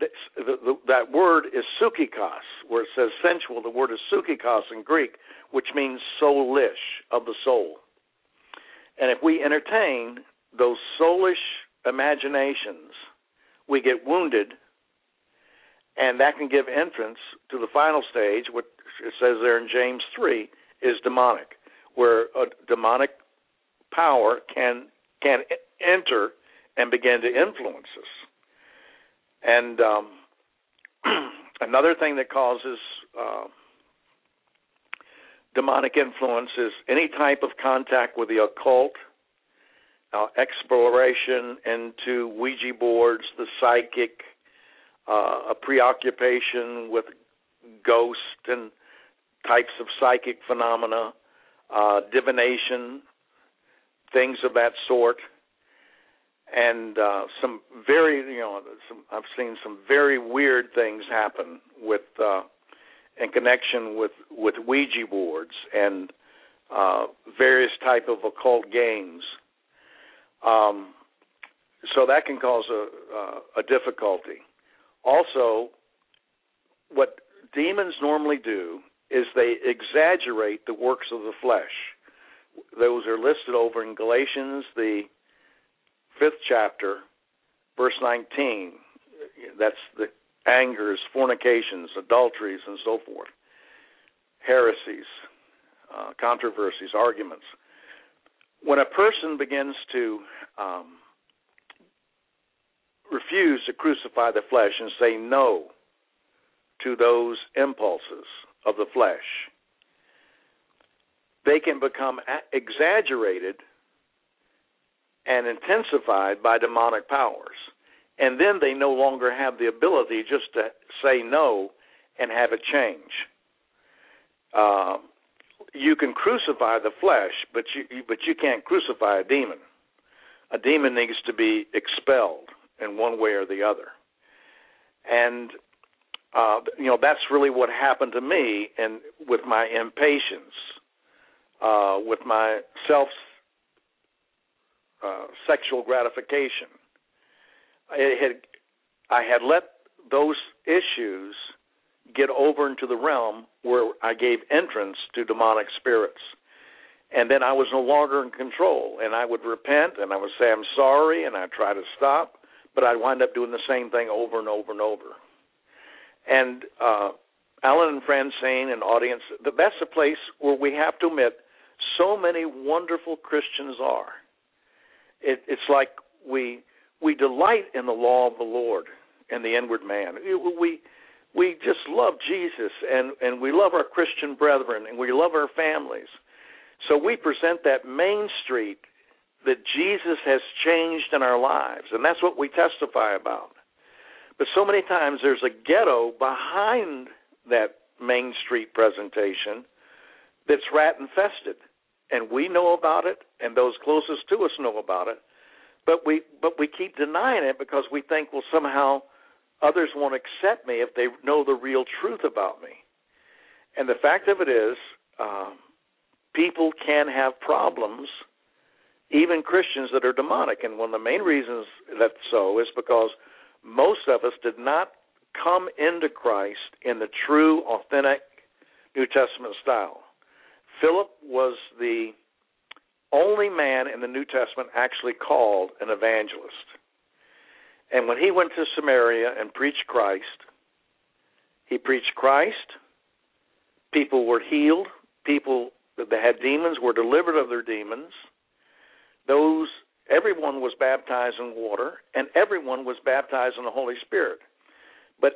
that word is psychikos, where it says sensual. The word is psychikos in Greek, which means soulish, of the soul. And if we entertain those soulish imaginations, we get wounded, and that can give entrance to the final stage, which it says there in James 3, is demonic, where a demonic power can enter and begin to influence us. And another thing that causes demonic influence is any type of contact with the occult, exploration into Ouija boards, the psychic, a preoccupation with ghosts and types of psychic phenomena, divination, things of that sort. And I've seen some very weird things happen with in connection with Ouija boards and various type of occult games. So that can cause a difficulty. Also, what demons normally do is they exaggerate the works of the flesh. Those are listed over in Galatians, the 5th chapter, verse 19. That's the angers, fornications, adulteries, and so forth, heresies, controversies, arguments. When a person begins to refuse to crucify the flesh and say no to those impulses of the flesh, they can become exaggerated and intensified by demonic powers. And then they no longer have the ability just to say no and have it change. You can crucify the flesh, but you can't crucify a demon. A demon needs to be expelled in one way or the other. And that's really what happened to me, and with my impatience, with my sexual gratification. I had let those issues get over into the realm where I gave entrance to demonic spirits. And then I was no longer in control. And I would repent, and I would say I'm sorry, and I'd try to stop, but I'd wind up doing the same thing over and over and over. And Alan and Francine and audience, that's a place where we have to admit so many wonderful Christians are. It's like we delight in the law of the Lord and the inward man. We just love Jesus, and we love our Christian brethren, and we love our families. So we present that main street that Jesus has changed in our lives, and that's what we testify about. But so many times there's a ghetto behind that main street presentation that's rat-infested, and we know about it, and those closest to us know about it, but we keep denying it because we think, well, somehow others won't accept me if they know the real truth about me. And the fact of it is, people can have problems, even Christians that are demonic. And one of the main reasons that's so is because most of us did not come into Christ in the true, authentic New Testament style. Philip was the only man in the New Testament actually called an evangelist. And when he went to Samaria and preached Christ, he preached Christ, people were healed, people that had demons were delivered of their demons. Everyone was baptized in water, and everyone was baptized in the Holy Spirit. But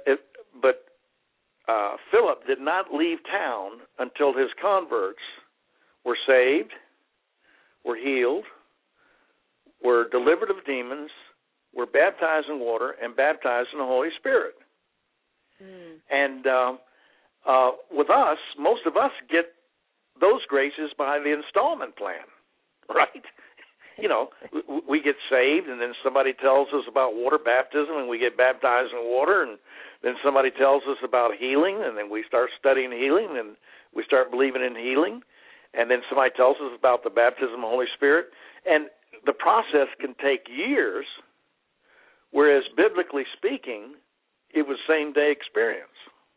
Philip did not leave town until his converts were saved, were healed, were delivered of demons, were baptized in water, and baptized in the Holy Spirit. And with us, most of us get those graces by the installment plan, right? We get saved, and then somebody tells us about water baptism, and we get baptized in water, and then somebody tells us about healing, and then we start studying healing, and we start believing in healing, and then somebody tells us about the baptism of the Holy Spirit, and the process can take years, whereas biblically speaking, It was same-day experience.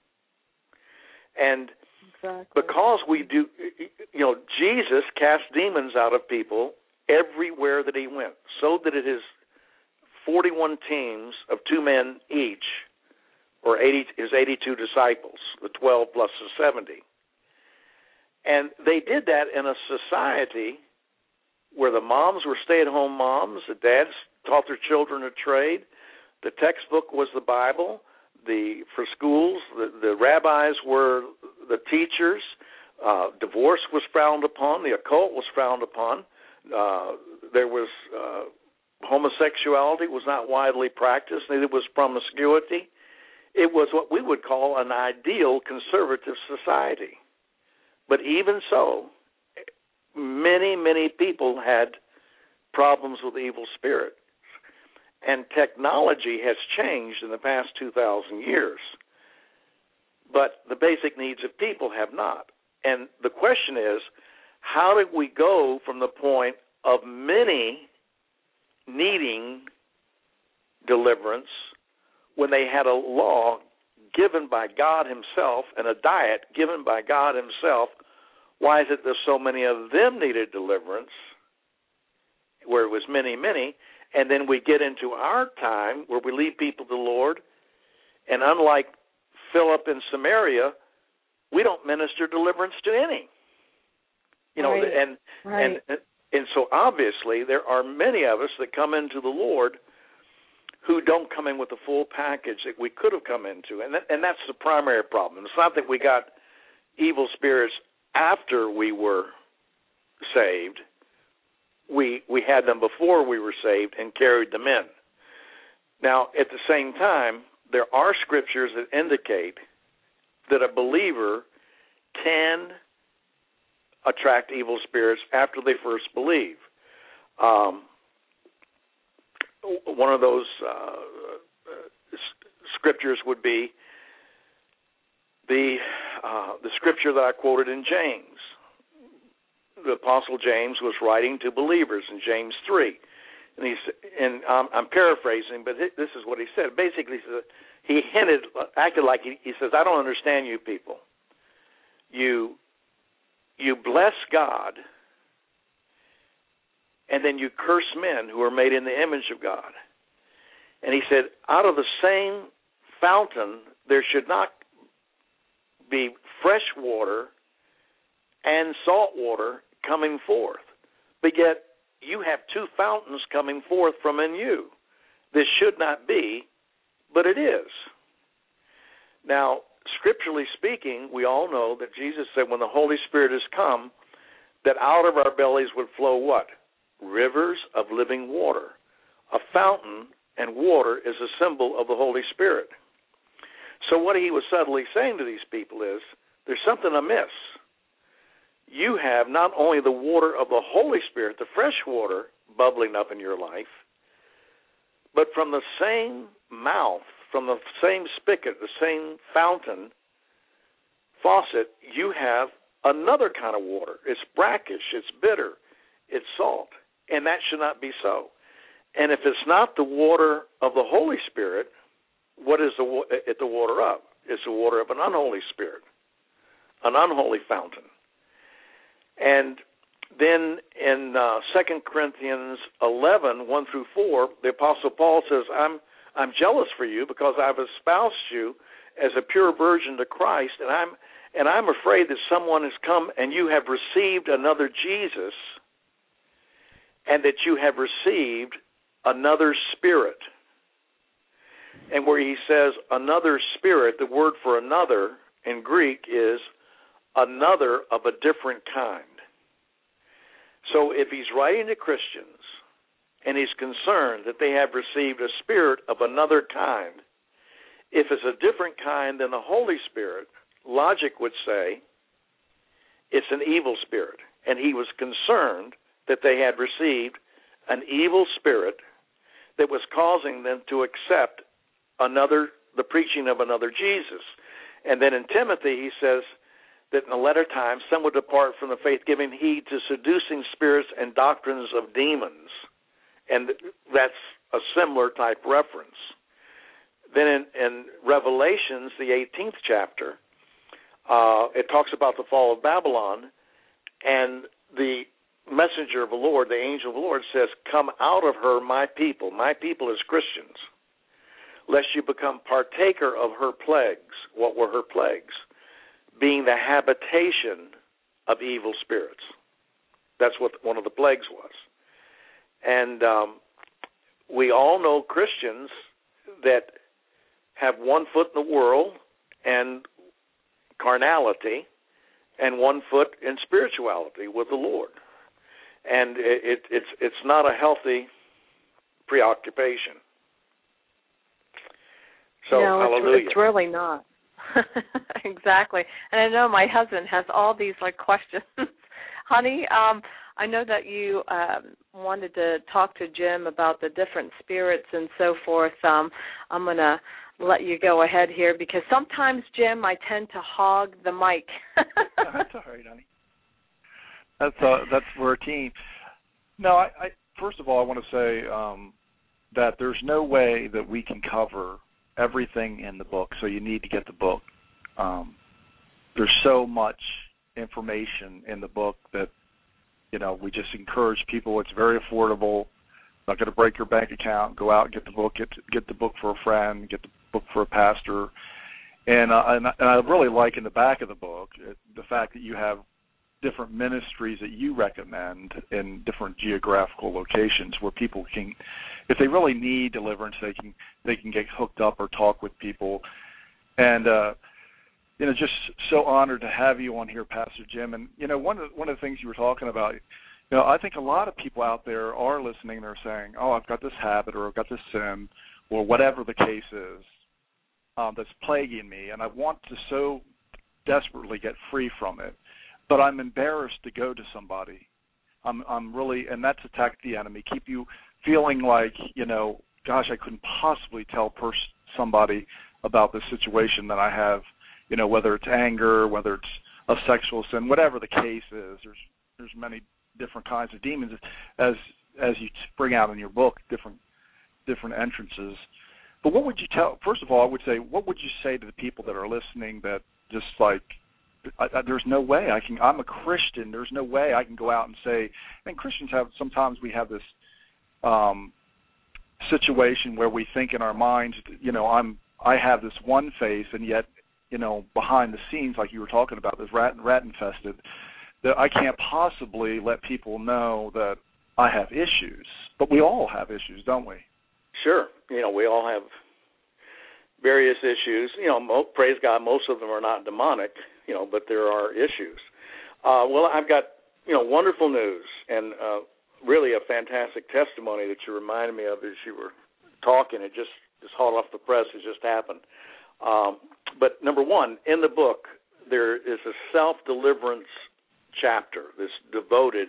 And exactly. because we do, Jesus cast demons out of people everywhere that he went, so that it is 41 teams of 2 men each, or his 82 disciples, the 12 plus the 70. And they did that in a society where the moms were stay-at-home moms, the dads taught their children a trade, the textbook was the Bible, for schools, the rabbis were the teachers, divorce was frowned upon, the occult was frowned upon, there was homosexuality was not widely practiced, neither was promiscuity. It was what we would call an ideal conservative society. But even so, many, many people had problems with evil spirits. And technology has changed in the past 2,000 years. But the basic needs of people have not. And the question is, how did we go from the point of many needing deliverance when they had a law given by God himself and a diet given by God himself? Why is it that so many of them needed deliverance, where it was many, many, and then we get into our time where we lead people to the Lord, and unlike Philip in Samaria, we don't minister deliverance to any. And so obviously there are many of us that come into the Lord who don't come in with the full package that we could have come into, and that's the primary problem. It's not that we got evil spirits after we were saved. We had them before we were saved and carried them in. Now, at the same time, there are scriptures that indicate that a believer can attract evil spirits after they first believe. One of those scriptures would be the scripture that I quoted in James. The Apostle James was writing to believers in James 3. And I'm paraphrasing, but this is what he said. Basically, he acted like he says, I don't understand you people. You bless God, and then you curse men who are made in the image of God. And he said, out of the same fountain, there should not be fresh water and salt water coming forth. But yet, you have 2 fountains coming forth from in you. This should not be, but it is. Now, scripturally speaking, we all know that Jesus said when the Holy Spirit has come, that out of our bellies would flow what? Rivers of living water. A fountain and water is a symbol of the Holy Spirit. So what he was subtly saying to these people is, there's something amiss. You have not only the water of the Holy Spirit, the fresh water bubbling up in your life, but from the same mouth, from the same spigot, the same fountain, faucet, you have another kind of water. It's brackish, it's bitter, it's salt, and that should not be so. And if it's not the water of the Holy Spirit, what is the water of? It's the water of an unholy spirit, an unholy fountain. And then in 2 Corinthians 11, 1 through 4, the Apostle Paul says, I'm jealous for you because I've espoused you as a pure virgin to Christ, and I'm afraid that someone has come and you have received another Jesus, and that you have received another spirit. And where he says another spirit, the word for another in Greek is another of a different kind. So if he's writing to Christians and he's concerned that they have received a spirit of another kind, if it's a different kind than the Holy Spirit, logic would say it's an evil spirit. And he was concerned that they had received an evil spirit that was causing them to accept the preaching of another Jesus. And then in Timothy he says that in the latter times some would depart from the faith, giving heed to seducing spirits and doctrines of demons. And that's a similar type reference. Then in Revelations, the 18th chapter, it talks about the fall of Babylon, and the messenger of the Lord, the angel of the Lord, says, "Come out of her, my people." My people is Christians. "Lest you become partaker of her plagues." What were her plagues? Being the habitation of evil spirits. That's what one of the plagues was. And we all know Christians that have one foot in the world and carnality, and one foot in spirituality with the Lord. And it's not a healthy preoccupation. So, no, hallelujah. It's really not. Exactly. And I know my husband has all these questions. Honey, I know that you wanted to talk to Jim about the different spirits and so forth. I'm going to let you go ahead here because sometimes, Jim, I tend to hog the mic. That's all right, honey. That's we're a team. No, I first of all, I want to say that there's no way that we can cover everything in the book, so you need to get the book. There's so much information in the book that, we just encourage people. It's very affordable. Not going to break your bank account. Go out and get the book. Get the book for a friend. Get the book for a pastor. And I really like in the back of the book the fact that you have different ministries that you recommend in different geographical locations where people can, if they really need deliverance, they can get hooked up or talk with people. And just so honored to have you on here, Pastor Jim. And one of the things you were talking about, I think a lot of people out there are listening. They're saying, "Oh, I've got this habit, or I've got this sin, or whatever the case is that's plaguing me, and I want to so desperately get free from it, but I'm embarrassed to go to somebody. I'm really, and that's attack the enemy. Keep you feeling like, gosh, I couldn't possibly tell somebody about the situation that I have, whether it's anger, whether it's a sexual sin, whatever the case is. There's many different kinds of demons, as you bring out in your book, different entrances. But what would you tell? First of all, I would say, what would you say to the people that are listening that just there's no way I'm a Christian. There's no way I can go out and say, and Christians sometimes we have this situation where we think in our minds, I have this one face, and yet, behind the scenes, like you were talking about, this rat infested, that I can't possibly let people know that I have issues. But we all have issues, don't we? Sure. We all have various issues. Praise God, most of them are not demonic, but there are issues. Well, I've got, wonderful news and really a fantastic testimony that you reminded me of as you were talking. It just hot off the press. It just happened. But number one, in the book, there is a self-deliverance chapter that's devoted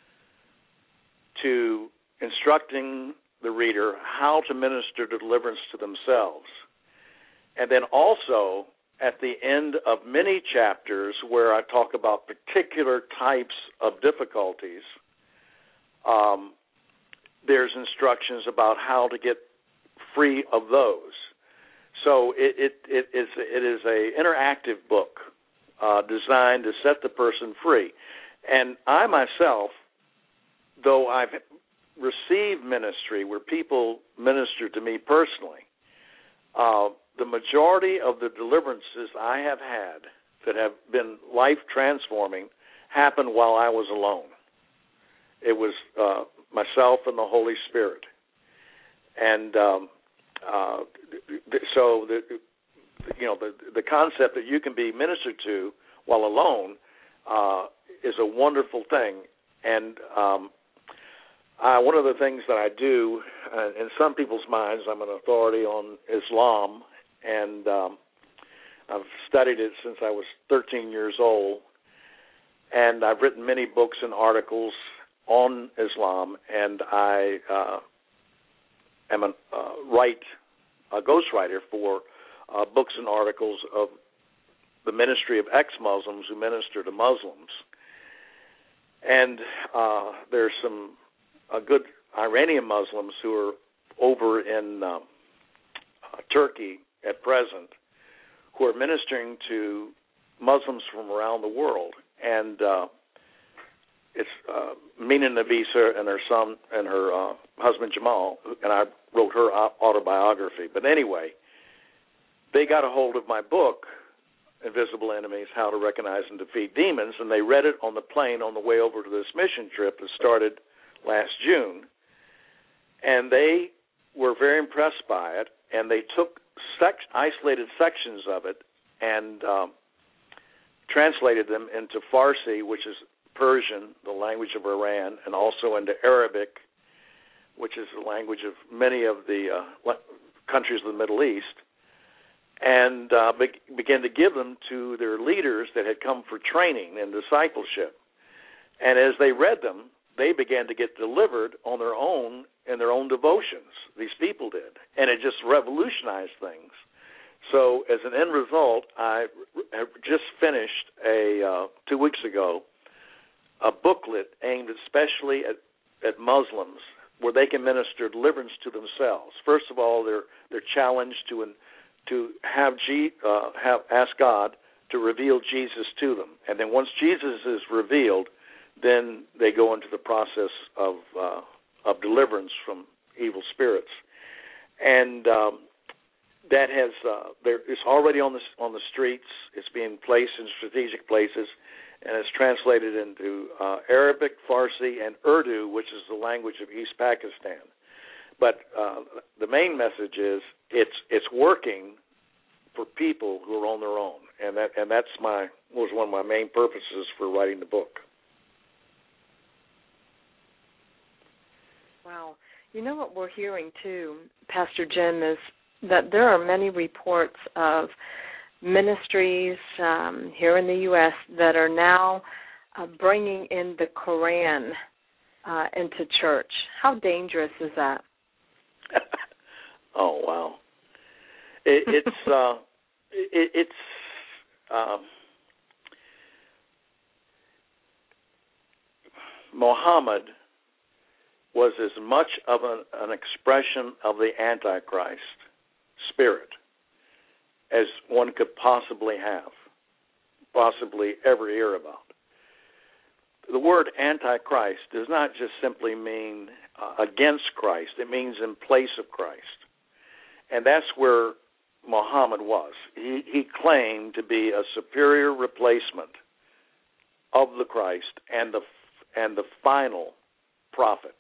to instructing the reader how to minister deliverance to themselves. And then also, at the end of many chapters where I talk about particular types of difficulties, there's instructions about how to get free of those. So it is a interactive book designed to set the person free. And I myself, though I've received ministry where people minister to me personally, the majority of the deliverances I have had that have been life-transforming happened while I was alone. It was myself and the Holy Spirit. And so the concept that you can be ministered to while alone is a wonderful thing. And one of the things that I do, in some people's minds, I'm an authority on Islam, and I've studied it since I was 13 years old, and I've written many books and articles on Islam, and I am a ghostwriter for books and articles of the ministry of ex-Muslims who minister to Muslims. And there's some good Iranian Muslims who are over in Turkey at present who are ministering to Muslims from around the world. And it's Mina Nafisa and her son and her husband Jamal, and I wrote her autobiography. But anyway, they got a hold of my book, Invisible Enemies, How to Recognize and Defeat Demons, and they read it on the plane on the way over to this mission trip that started last June. And they were very impressed by it, and they took isolated sections of it and translated them into Farsi, which is Persian, the language of Iran, and also into Arabic, which is the language of many of the countries of the Middle East, and began to give them to their leaders that had come for training and discipleship. And as they read them, they began to get delivered on their own in their own devotions. These people did. And it just revolutionized things. So as an end result, I have just finished 2 weeks ago, a booklet aimed especially at Muslims where they can minister deliverance to themselves. First of all, they're challenged to ask God to reveal Jesus to them. And then once Jesus is revealed, then they go into the process of deliverance from evil spirits. And that has it's already on the streets. It's being placed in strategic places, and it's translated into Arabic, Farsi, and Urdu, which is the language of East Pakistan. But the main message is it's working for people who are on their own, and that was one of my main purposes for writing the book. Wow. You know what we're hearing, too, Pastor Jim, is that there are many reports of ministries here in the U.S. that are now bringing in the Quran into church. How dangerous is that? Oh, wow. It's Muhammad was as much of an expression of the Antichrist spirit as one could possibly ever hear about. The word Antichrist does not just simply mean against Christ. It means in place of Christ. And that's where Muhammad was. He claimed to be a superior replacement of the Christ and the final prophet.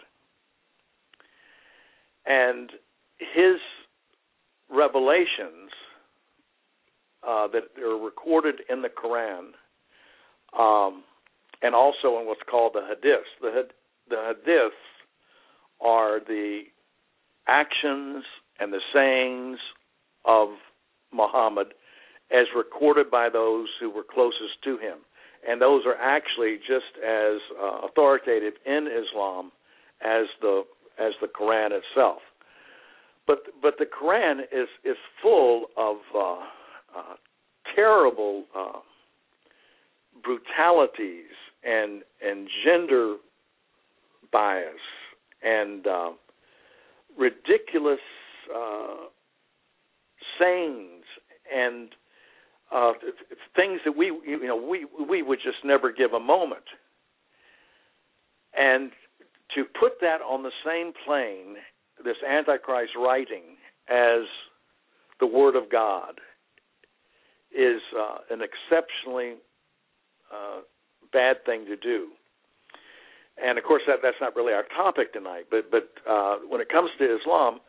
And his revelations that are recorded in the Quran and also in what's called the Hadiths. The Hadiths are the actions and the sayings of Muhammad as recorded by those who were closest to him. And those are actually just as authoritative in Islam as the Quran itself. But the Quran is full of terrible brutalities and gender bias and ridiculous sayings and things that we would just never give a moment. And to put that on the same plane, this Antichrist writing, as the Word of God, is an exceptionally bad thing to do. And of course, that's not really our topic tonight. But when it comes to Islam,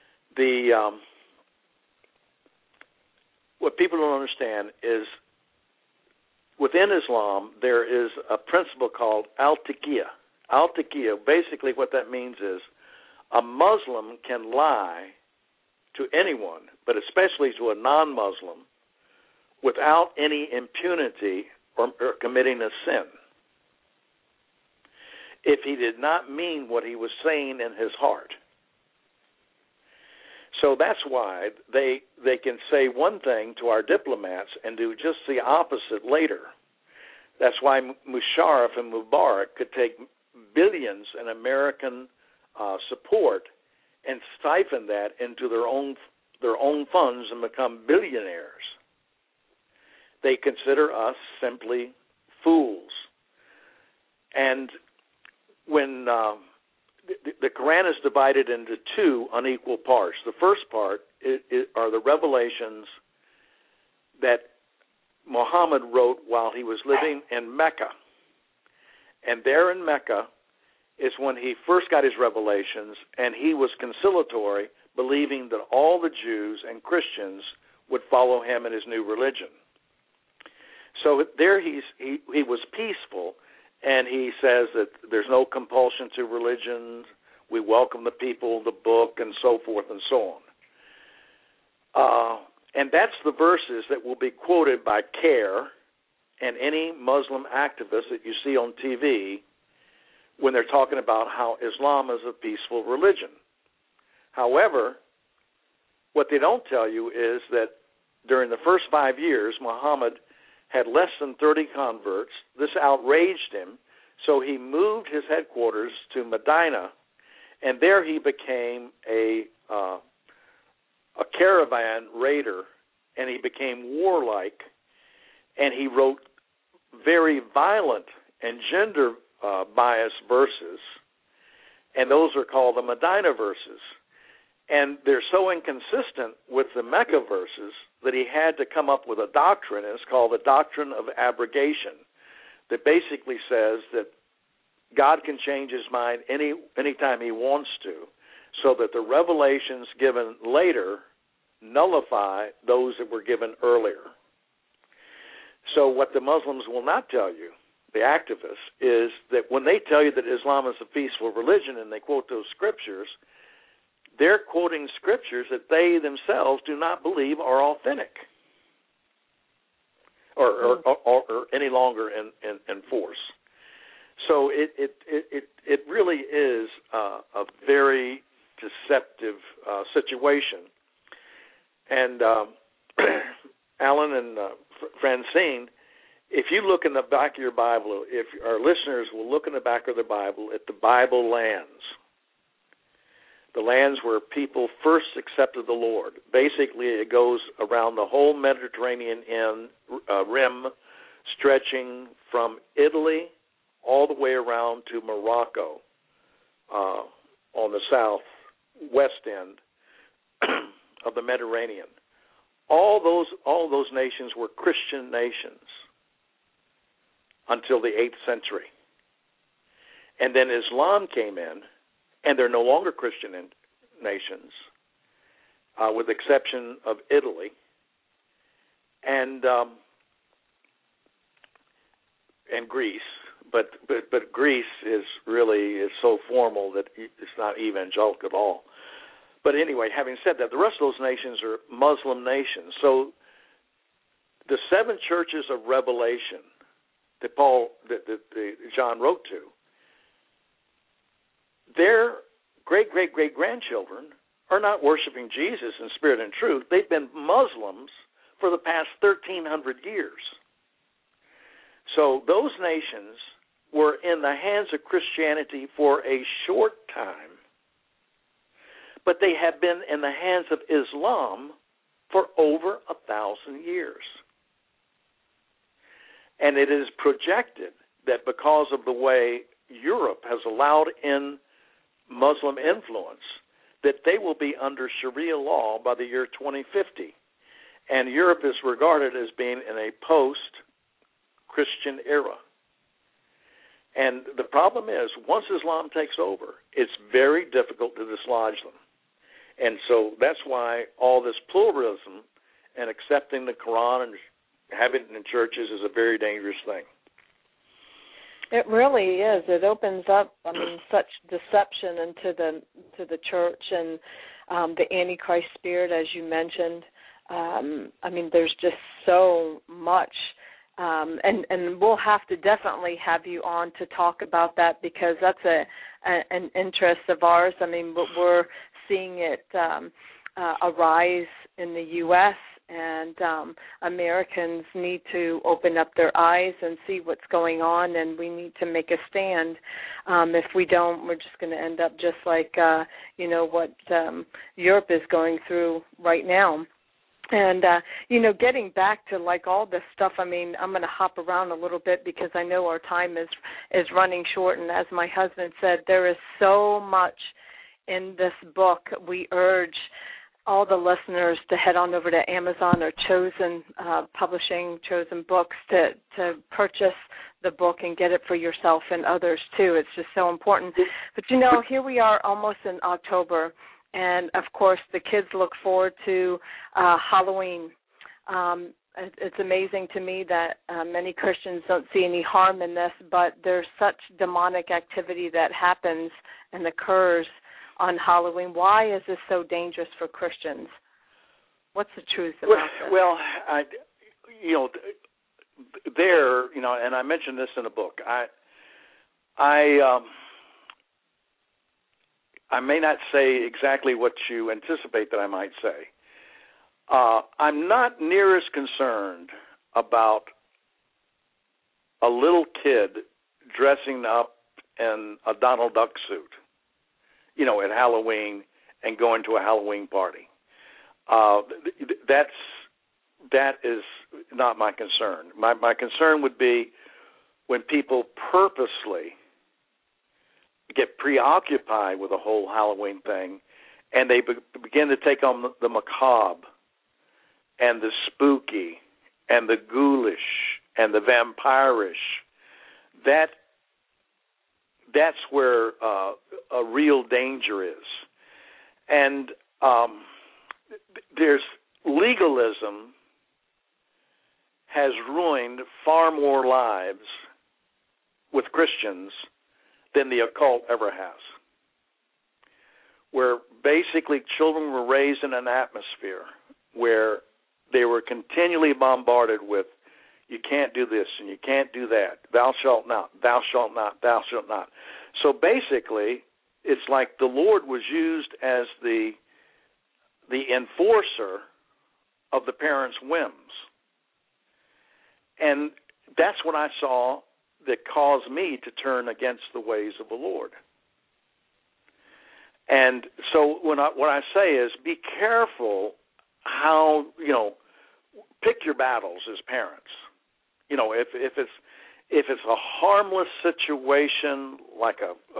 what people don't understand is within Islam there is a principle called al-taqiyya. Al-taqiyya, basically what that means is a Muslim can lie to anyone, but especially to a non-Muslim, without any impunity or committing a sin, if he did not mean what he was saying in his heart. So that's why they can say one thing to our diplomats and do just the opposite later. That's why Musharraf and Mubarak could take billions in American support and siphon that into their own their own funds and become billionaires. They consider us simply fools. And when the Quran is divided into two unequal parts. The first part are the revelations that Muhammad wrote while he was living in Mecca. And there in Mecca is when he first got his revelations, and he was conciliatory, believing that all the Jews and Christians would follow him in his new religion. So there he was peaceful, and he says that there's no compulsion to religion. We welcome the people, the book, and so forth and so on. And that's the verses that will be quoted by CARE and any Muslim activist that you see on TV when they're talking about how Islam is a peaceful religion. However, what they don't tell you is that during the first 5 years, Muhammad had less than 30 converts. This outraged him, so he moved his headquarters to Medina, and there he became a caravan raider, and he became warlike, and he wrote very violent and gender-biased verses, and those are called the Medina verses. And they're so inconsistent with the Mecca verses that he had to come up with a doctrine, and it's called the doctrine of abrogation, that basically says that God can change his mind anytime he wants to, so that the revelations given later nullify those that were given earlier. So what the Muslims will not tell you, the activists, is that when they tell you that Islam is a peaceful religion and they quote those scriptures, they're quoting scriptures that they themselves do not believe are authentic or any longer in force. So it really is a very deceptive situation. And Alan and Francine, if you look in the back of your Bible, if our listeners will look in the back of the Bible at the Bible lands, the lands where people first accepted the Lord. Basically, it goes around the whole Mediterranean rim, stretching from Italy all the way around to Morocco on the southwest end of the Mediterranean. All those nations were Christian nations until the 8th century. And then Islam came in, and they're no longer Christian nations, with the exception of Italy. And Greece. But Greece is so formal that it's not evangelical at all. But anyway, having said that, the rest of those nations are Muslim nations. So the 7 churches of Revelation that John wrote to, their great-great-great-grandchildren are not worshiping Jesus in spirit and truth. They've been Muslims for the past 1,300 years. So those nations were in the hands of Christianity for a short time, but they have been in the hands of Islam for over 1,000 years. And it is projected that because of the way Europe has allowed in Muslim influence, that they will be under Sharia law by the year 2050. And Europe is regarded as being in a post-Christian era. And the problem is, once Islam takes over, it's very difficult to dislodge them. And so that's why all this pluralism and accepting the Quran and having it in churches is a very dangerous thing. It really is. It opens up, such deception into the church and the Antichrist spirit, as you mentioned. There's just so much, and we'll have to definitely have you on to talk about that, because that's an interest of ours. We're seeing it arise in the U.S. And Americans need to open up their eyes and see what's going on, and we need to make a stand. If we don't, we're just going to end up just like, what Europe is going through right now. And, getting back to, like, all this stuff, I mean, I'm going to hop around a little bit because I know our time is running short. And as my husband said, there is so much in this book. We urge all the listeners to head on over to Amazon or Chosen Publishing, Chosen Books, to purchase the book and get it for yourself and others, too. It's just so important. But, here we are almost in October. And, of course, the kids look forward to Halloween. It's amazing to me that many Christians don't see any harm in this, but there's such demonic activity that happens and occurs on Halloween. Why is this so dangerous for Christians? What's the truth about this? Well, and I mentioned this in a book. I may not say exactly what you anticipate that I might say. I'm not near as concerned about a little kid dressing up in a Donald Duck suit, at Halloween and going to a Halloween party. That is not my concern. My concern would be when people purposely get preoccupied with the whole Halloween thing, and they begin to take on the macabre and the spooky and the ghoulish and the vampirish. That's where a real danger is. And there's legalism has ruined far more lives with Christians than the occult ever has, where basically children were raised in an atmosphere where they were continually bombarded with, you can't do this and you can't do that, thou shalt not, thou shalt not, thou shalt not. So basically, it's like the Lord was used as the enforcer of the parents' whims. And that's what I saw that caused me to turn against the ways of the Lord. And so what I say is be careful how, pick your battles as parents. If it's a harmless situation, like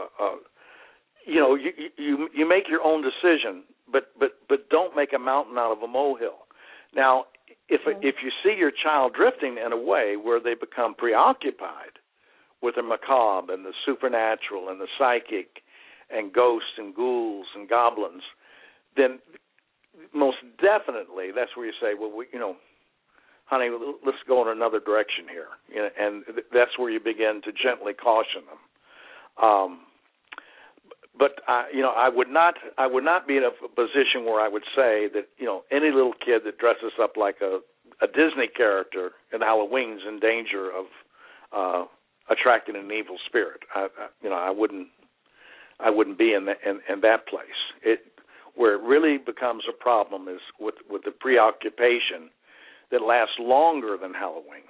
you make your own decision, but don't make a mountain out of a molehill. Now, if you see your child drifting in a way where they become preoccupied with the macabre and the supernatural and the psychic and ghosts and ghouls and goblins, then most definitely that's where you say, well, honey, let's go in another direction here. And that's where you begin to gently caution them. But I would not be in a position where I would say that any little kid that dresses up like a Disney character in Halloween's in danger of attracting an evil spirit. I wouldn't be in that place. Where it really becomes a problem is with the preoccupation that lasts longer than Halloween.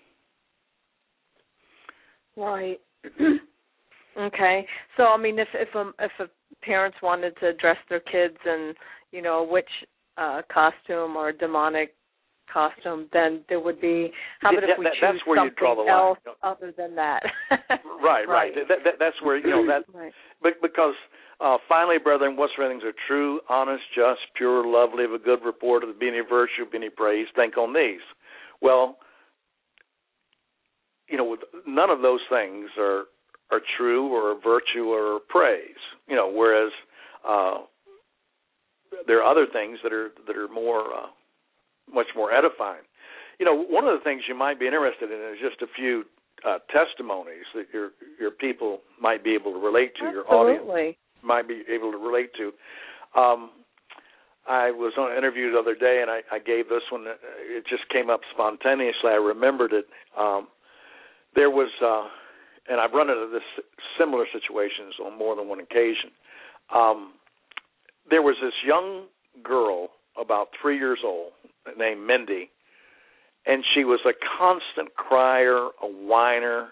Right. Okay. So, I mean, if parents wanted to dress their kids in, a witch costume or a demonic costume, then there would be, how about if we choose something else other than that? Right. That's where, that, right. Because finally, brethren, whatsoever things are true, honest, just, pure, lovely, of a good report, of any virtue, of any praise, think on these. Well, none of those things are true or virtue or praise. Whereas there are other things that are more much more edifying. One of the things you might be interested in is just a few testimonies that your people might be able to relate to. Absolutely. Your audience might be able to relate to. I was on an interview the other day, and I gave this one. It just came up spontaneously. I remembered it. There was, and I've run into this similar situations on more than one occasion. There was this young girl about 3 years old named Mindy, and she was a constant crier, a whiner.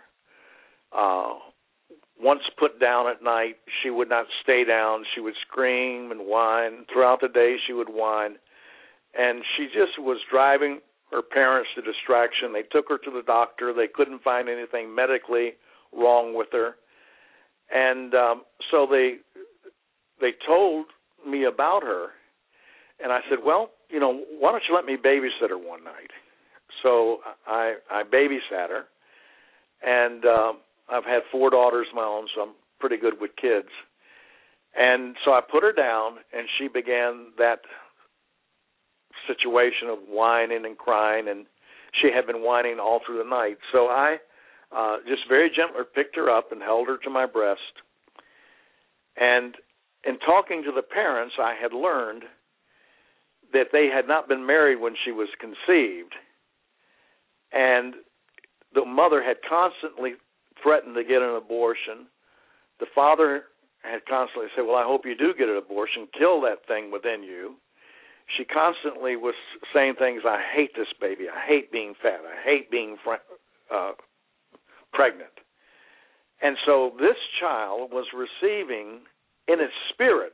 Once put down at night, she would not stay down. She would scream and whine. Throughout the day, she would whine. And she just was driving her parents to distraction. They took her to the doctor. They couldn't find anything medically wrong with her. And so they told me about her. And I said, well, why don't you let me babysit her one night? So I babysat her. And I've had 4 daughters of my own, so I'm pretty good with kids. And so I put her down, and she began that situation of whining and crying, and she had been whining all through the night. So I just very gently picked her up and held her to my breast. And in talking to the parents, I had learned that they had not been married when she was conceived, and the mother had constantly threatened to get an abortion. The father had constantly said, well, I hope you do get an abortion. Kill that thing within you. She constantly was saying things, I hate this baby. I hate being fat. I hate being pregnant. And so this child was receiving in its spirit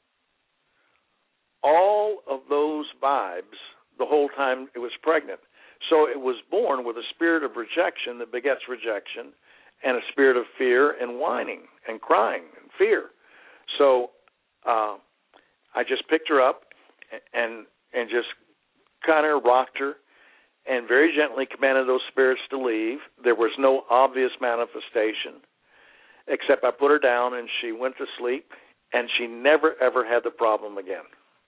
all of those vibes the whole time it was pregnant. So it was born with a spirit of rejection that begets rejection, and a spirit of fear and whining and crying and fear. So I just picked her up and just kind of rocked her and very gently commanded those spirits to leave. There was no obvious manifestation, except I put her down and she went to sleep, and she never, ever had the problem again.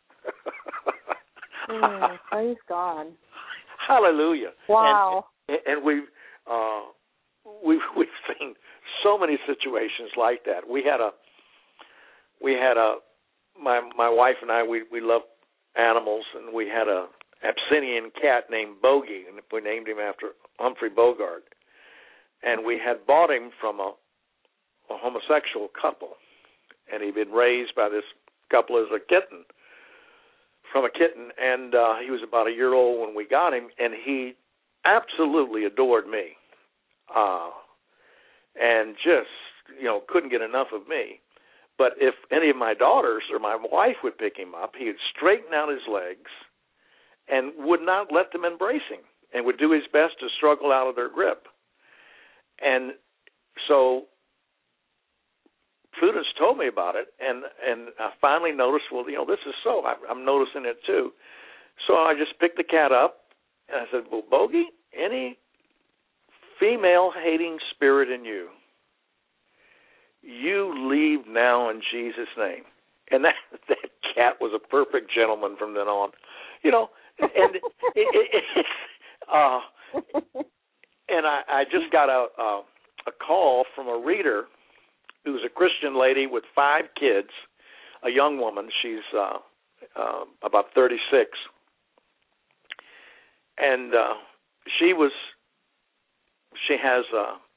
Praise God. Hallelujah. Wow. And we've seen so many situations like that. We had my wife and I, we love animals, and we had a Abyssinian cat named Bogey, and we named him after Humphrey Bogart. And we had bought him from a homosexual couple, and he'd been raised by this couple as a kitten, and he was about a year old when we got him, and he absolutely adored me. And just, couldn't get enough of me. But if any of my daughters or my wife would pick him up, he would straighten out his legs and would not let them embrace him, and would do his best to struggle out of their grip. And so students told me about it, and I finally noticed, well, this is so. I'm noticing it too. So I just picked the cat up, and I said, well, Bogey, any female-hating spirit in you, you leave now in Jesus' name. And that cat was a perfect gentleman from then on. And and I just got a call from a reader who's a Christian lady with 5 kids, a young woman. She's about 36. And she has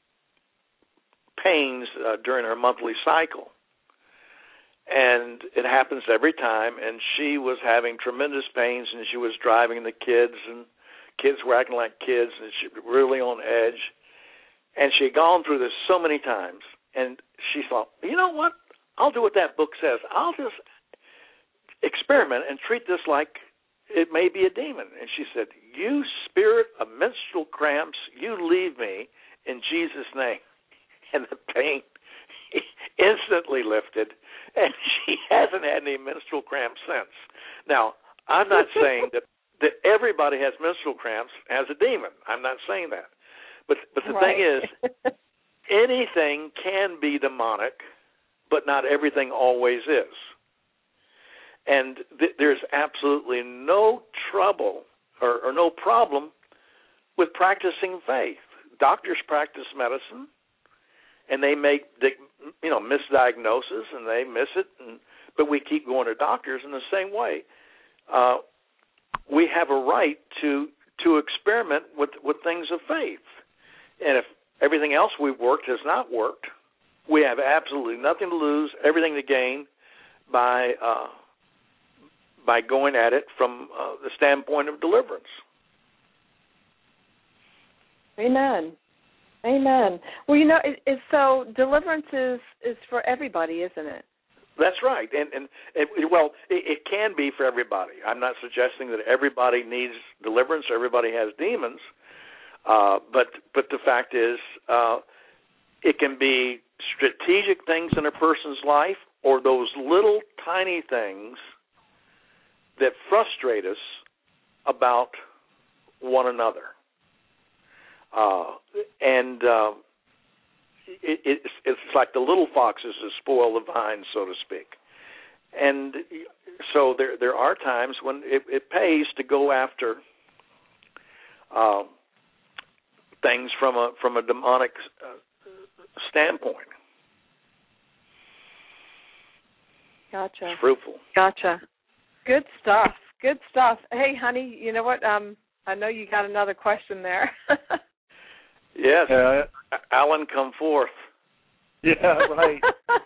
pains during her monthly cycle. And it happens every time, and she was having tremendous pains, and she was driving the kids, and kids were acting like kids, and she was really on edge. And she had gone through this so many times, and she thought, you know what? I'll do what that book says. I'll just experiment and treat this like it may be a demon. And she said, you spirit of menstrual cramps, you leave me in Jesus' name. And the pain instantly lifted, and she hasn't had any menstrual cramps since. Now, I'm not saying that everybody has menstrual cramps as a demon. I'm not saying that. But the thing is, anything can be demonic, but not everything always is. And there's absolutely no trouble or no problem with practicing faith. Doctors practice medicine, and they make misdiagnosis, and they miss it, but we keep going to doctors in the same way. We have a right to experiment with things of faith. And if everything else we've worked has not worked, we have absolutely nothing to lose, everything to gain by by going at it from the standpoint of deliverance. Amen. Amen. Well, so deliverance is for everybody, isn't it? That's right, and it can be for everybody. I'm not suggesting that everybody needs deliverance or everybody has demons, but the fact is, it can be strategic things in a person's life, or those little tiny things that frustrate us about one another. It's like the little foxes that spoil the vine, so to speak. And so there are times when it pays to go after things from a demonic standpoint. Gotcha. It's fruitful. Gotcha. Good stuff. Good stuff. Hey, honey, you know what? I know you got another question there. Yes. Alan, come forth. Yeah, right.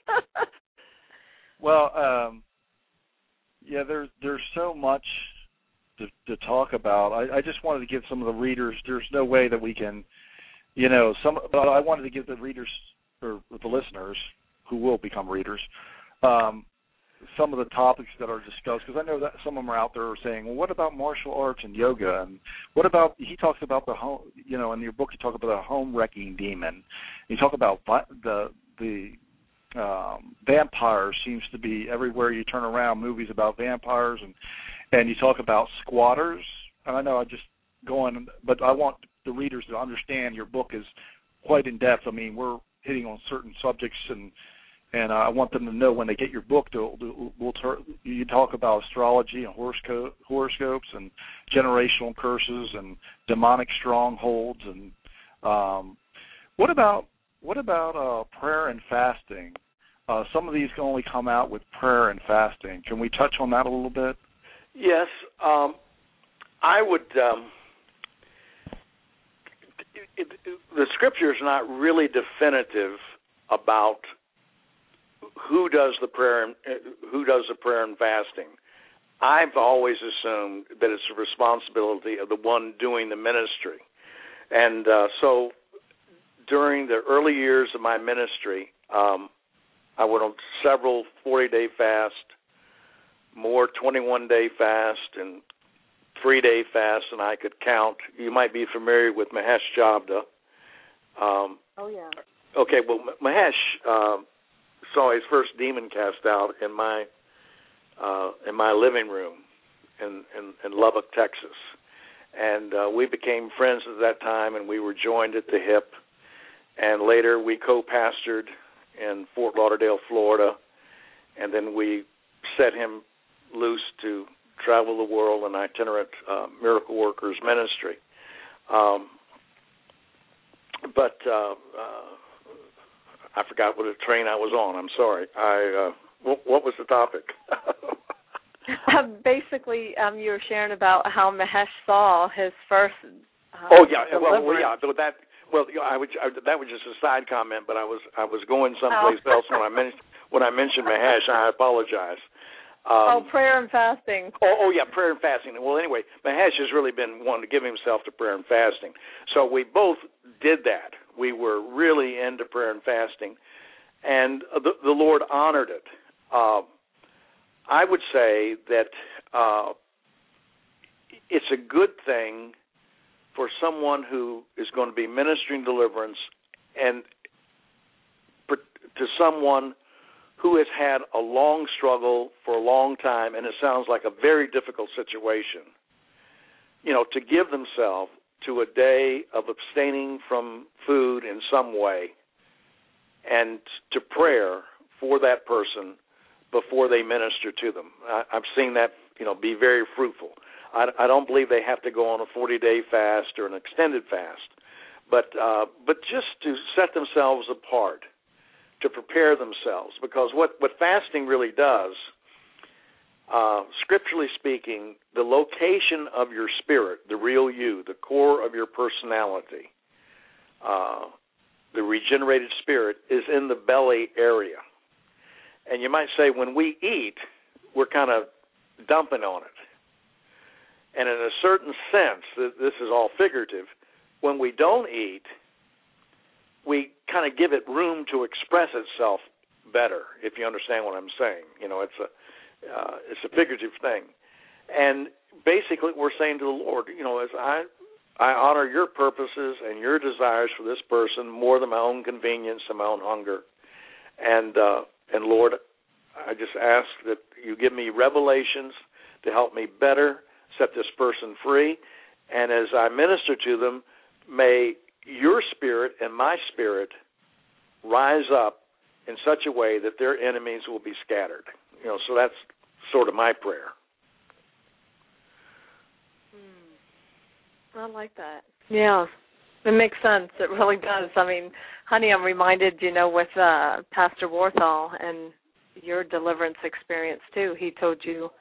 Well, there's so much to talk about. I just wanted to give some of the readers. There's no way that we can, but I wanted to give the readers or the listeners who will become readers some of the topics that are discussed, because I know that some of them are out there saying, well, what about martial arts and yoga? And what about, he talks about the home, in your book you talk about a home-wrecking demon. You talk about the vampires seems to be everywhere you turn around, movies about vampires, and you talk about squatters. And I know I just go on, but I want the readers to understand your book is quite in-depth. I mean, we're hitting on certain subjects, and I want them to know when they get your book, you talk about astrology and horoscopes and generational curses and demonic strongholds. And what about prayer and fasting? Some of these can only come out with prayer and fasting. Can we touch on that a little bit? Yes, I would. The Scripture is not really definitive about who does the prayer and fasting. I've always assumed that it's the responsibility of the one doing the ministry. And so during the early years of my ministry, I went on several 40-day fast, more 21-day fast, and 3-day fast, and I could count. You might be familiar with Mahesh Chavda. Oh, yeah. Okay, well, Mahesh saw his first demon cast out in my living room in Lubbock, Texas. And we became friends at that time, and we were joined at the hip. And later we co-pastored in Fort Lauderdale, Florida, and then we set him loose to travel the world in itinerant miracle workers ministry. But I forgot what train I was on. I'm sorry. What was the topic? Basically, you were sharing about how Mahesh saw his first. That was just a side comment, but I was going someplace else when I mentioned Mahesh. I apologize. Prayer and fasting. Prayer and fasting. Well, anyway, Mahesh has really been wanting to give himself to prayer and fasting. So we both did that. We were really into prayer and fasting, and the Lord honored it. I would say that it's a good thing for someone who is going to be ministering deliverance and to someone who has had a long struggle for a long time, and it sounds like a very difficult situation, to give themselves to a day of abstaining from food in some way and to prayer for that person before they minister to them. I've seen that, be very fruitful. I don't believe they have to go on a 40-day fast or an extended fast, but just to set themselves apart, to prepare themselves, because what fasting really does, scripturally speaking, the location of your spirit, the real you, the core of your personality, the regenerated spirit is in the belly area. And you might say when we eat, we're kind of dumping on it. And in a certain sense, this is all figurative, when we don't eat, we kind of give it room to express itself better, if you understand what I'm saying. It's a figurative thing. And basically we're saying to the Lord, as I honor your purposes and your desires for this person more than my own convenience and my own hunger. And Lord, I just ask that you give me revelations to help me better set this person free. And as I minister to them, may your spirit and my spirit rise up in such a way that their enemies will be scattered. So that's sort of my prayer. I like that. Yeah, it makes sense. It really does. I mean, honey, I'm reminded, with Pastor Warthall and your deliverance experience, too. He told you.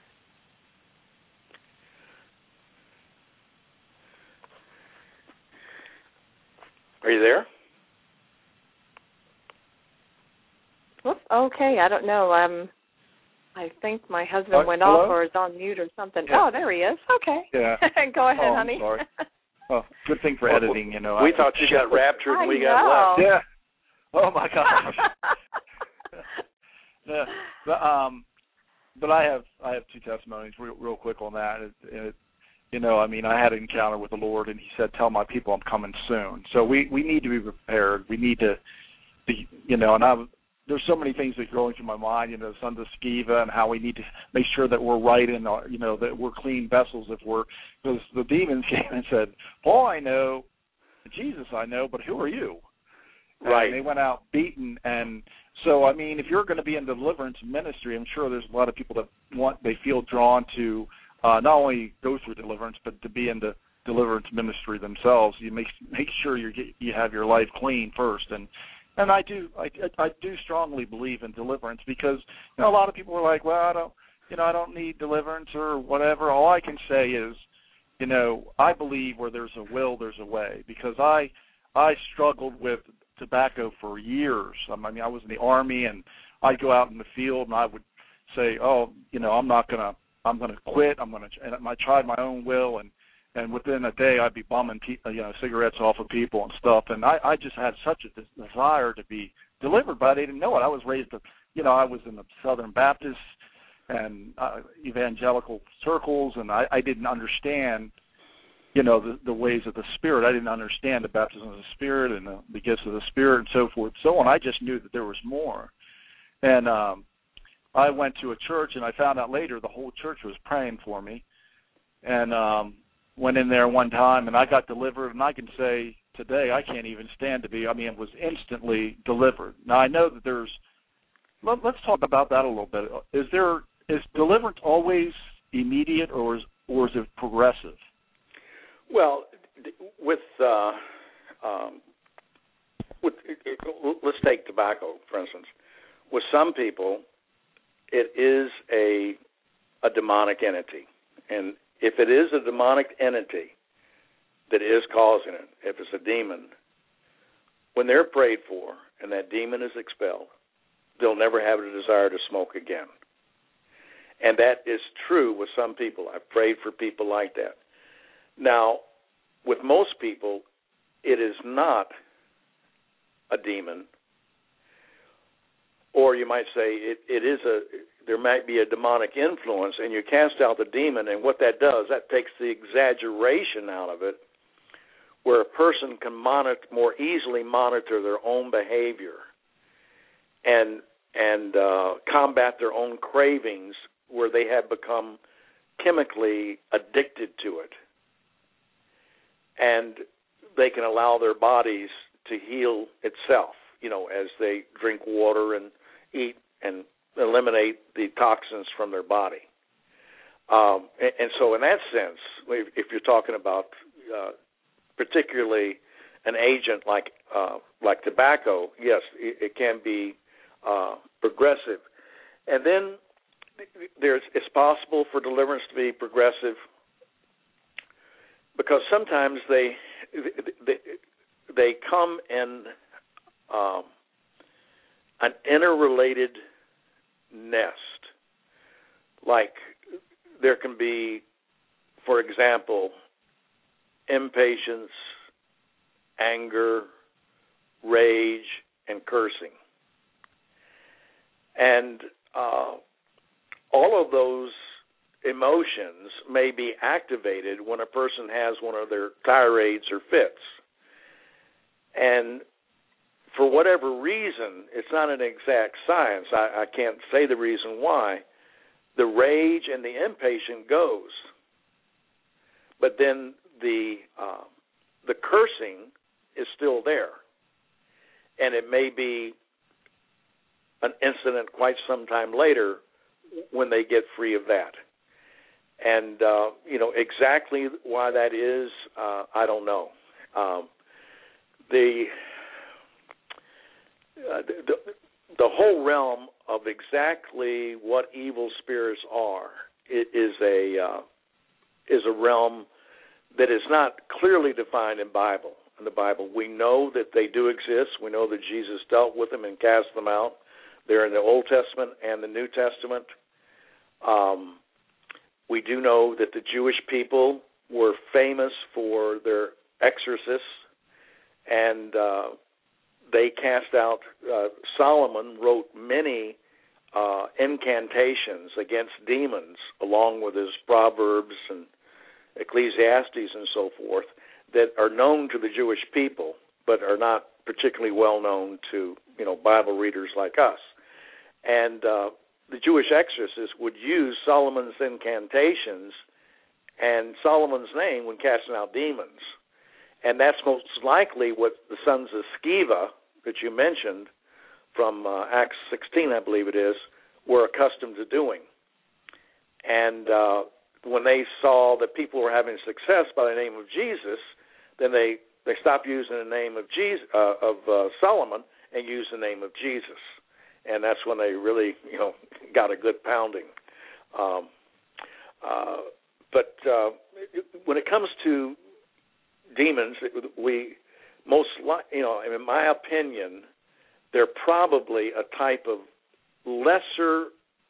Are you there? Whoops, okay, I don't know. I think my husband went hello? off or is on mute or something. Yeah. Oh, there he is. Okay. Yeah. Go ahead, I'm honey. sorry. Well, good thing for editing, We thought you got raptured and we got left. Yeah. Oh my gosh. Yeah. But I have two testimonies real quick on that. I had an encounter with the Lord, and He said, "Tell my people I'm coming soon." So we need to be prepared. We need to be, and there's so many things that are going through my mind, Sunda Skiva, and how we need to make sure that we're right in our, that we're clean vessels because the demons came and said, "Paul, I know, Jesus, I know, but who are you?" Right. And they went out beaten. And so, if you're going to be in deliverance ministry, I'm sure there's a lot of people that they feel drawn to not only go through deliverance, but to be in the deliverance ministry themselves. You make sure you have your life clean first. And I do strongly believe in deliverance because a lot of people are like, well, I don't need deliverance or whatever. All I can say is, I believe where there's a will, there's a way, because I struggled with tobacco for years. I was in the Army, and I'd go out in the field and I would say, I'm going to quit. And I tried my own will, and within a day I'd be bumming cigarettes off of people and stuff. And I just had such a desire to be delivered, but I didn't know it. I was raised, I was in the Southern Baptist and evangelical circles, and I didn't understand, the ways of the Spirit. I didn't understand the baptism of the Spirit and the gifts of the Spirit and so forth and so on. I just knew that there was more. And I went to a church, and I found out later the whole church was praying for me. And went in there one time, and I got delivered. And I can say today I can't even stand to be. It was instantly delivered. Now I know that there's. Let's talk about that a little bit. Is deliverance always immediate, or is it progressive? Well, let's take tobacco, for instance. With some people, it is a demonic entity. And if it is a demonic entity that is causing it, if it's a demon, when they're prayed for and that demon is expelled, they'll never have a desire to smoke again. And that is true with some people. I've prayed for people like that. Now, with most people, it is not a demon, or you might say there might be a demonic influence, and you cast out the demon, and what that does, that takes the exaggeration out of it, where a person can more easily monitor their own behavior and combat their own cravings, where they have become chemically addicted to it. And they can allow their bodies to heal itself, as they drink water and eat and eliminate the toxins from their body. And so in that sense, if you're talking about particularly an agent like tobacco, yes, it can be progressive. And then it's possible for deliverance to be progressive because sometimes they come in an interrelated nest. Like there can be, for example, impatience, anger, rage, and cursing. And all of those emotions may be activated when a person has one of their tirades or fits. And for whatever reason, it's not an exact science. I can't say the reason why. The rage and the impatience goes. But then the cursing is still there. And it may be an incident quite some time later when they get free of that. And, exactly why that is, I don't know. The whole realm of exactly what evil spirits are is a realm that is not clearly defined in the Bible. We know that they do exist. We know that Jesus dealt with them and cast them out. They're in the Old Testament and the New Testament. We do know that the Jewish people were famous for their exorcists, and they cast out, Solomon wrote many incantations against demons, along with his Proverbs and Ecclesiastes and so forth, that are known to the Jewish people, but are not particularly well known to, Bible readers like us. And the Jewish exorcists would use Solomon's incantations and Solomon's name when casting out demons. And that's most likely what the sons of Sceva, that you mentioned, from Acts 16, I believe it is, were accustomed to doing. And when they saw that people were having success by the name of Jesus, then they stopped using the name of Solomon and used the name of Jesus. And that's when they really, got a good pounding. But when it comes to demons, in my opinion, they're probably a type of lesser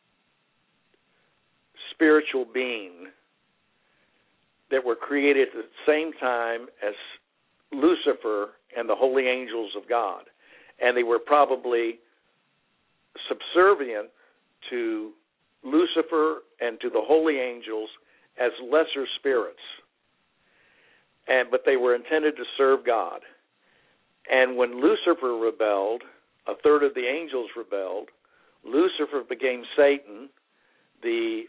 spiritual being that were created at the same time as Lucifer and the holy angels of God. And they were probably subservient to Lucifer and to the holy angels as lesser spirits. But they were intended to serve God. And when Lucifer rebelled, a third of the angels rebelled. Lucifer became Satan. The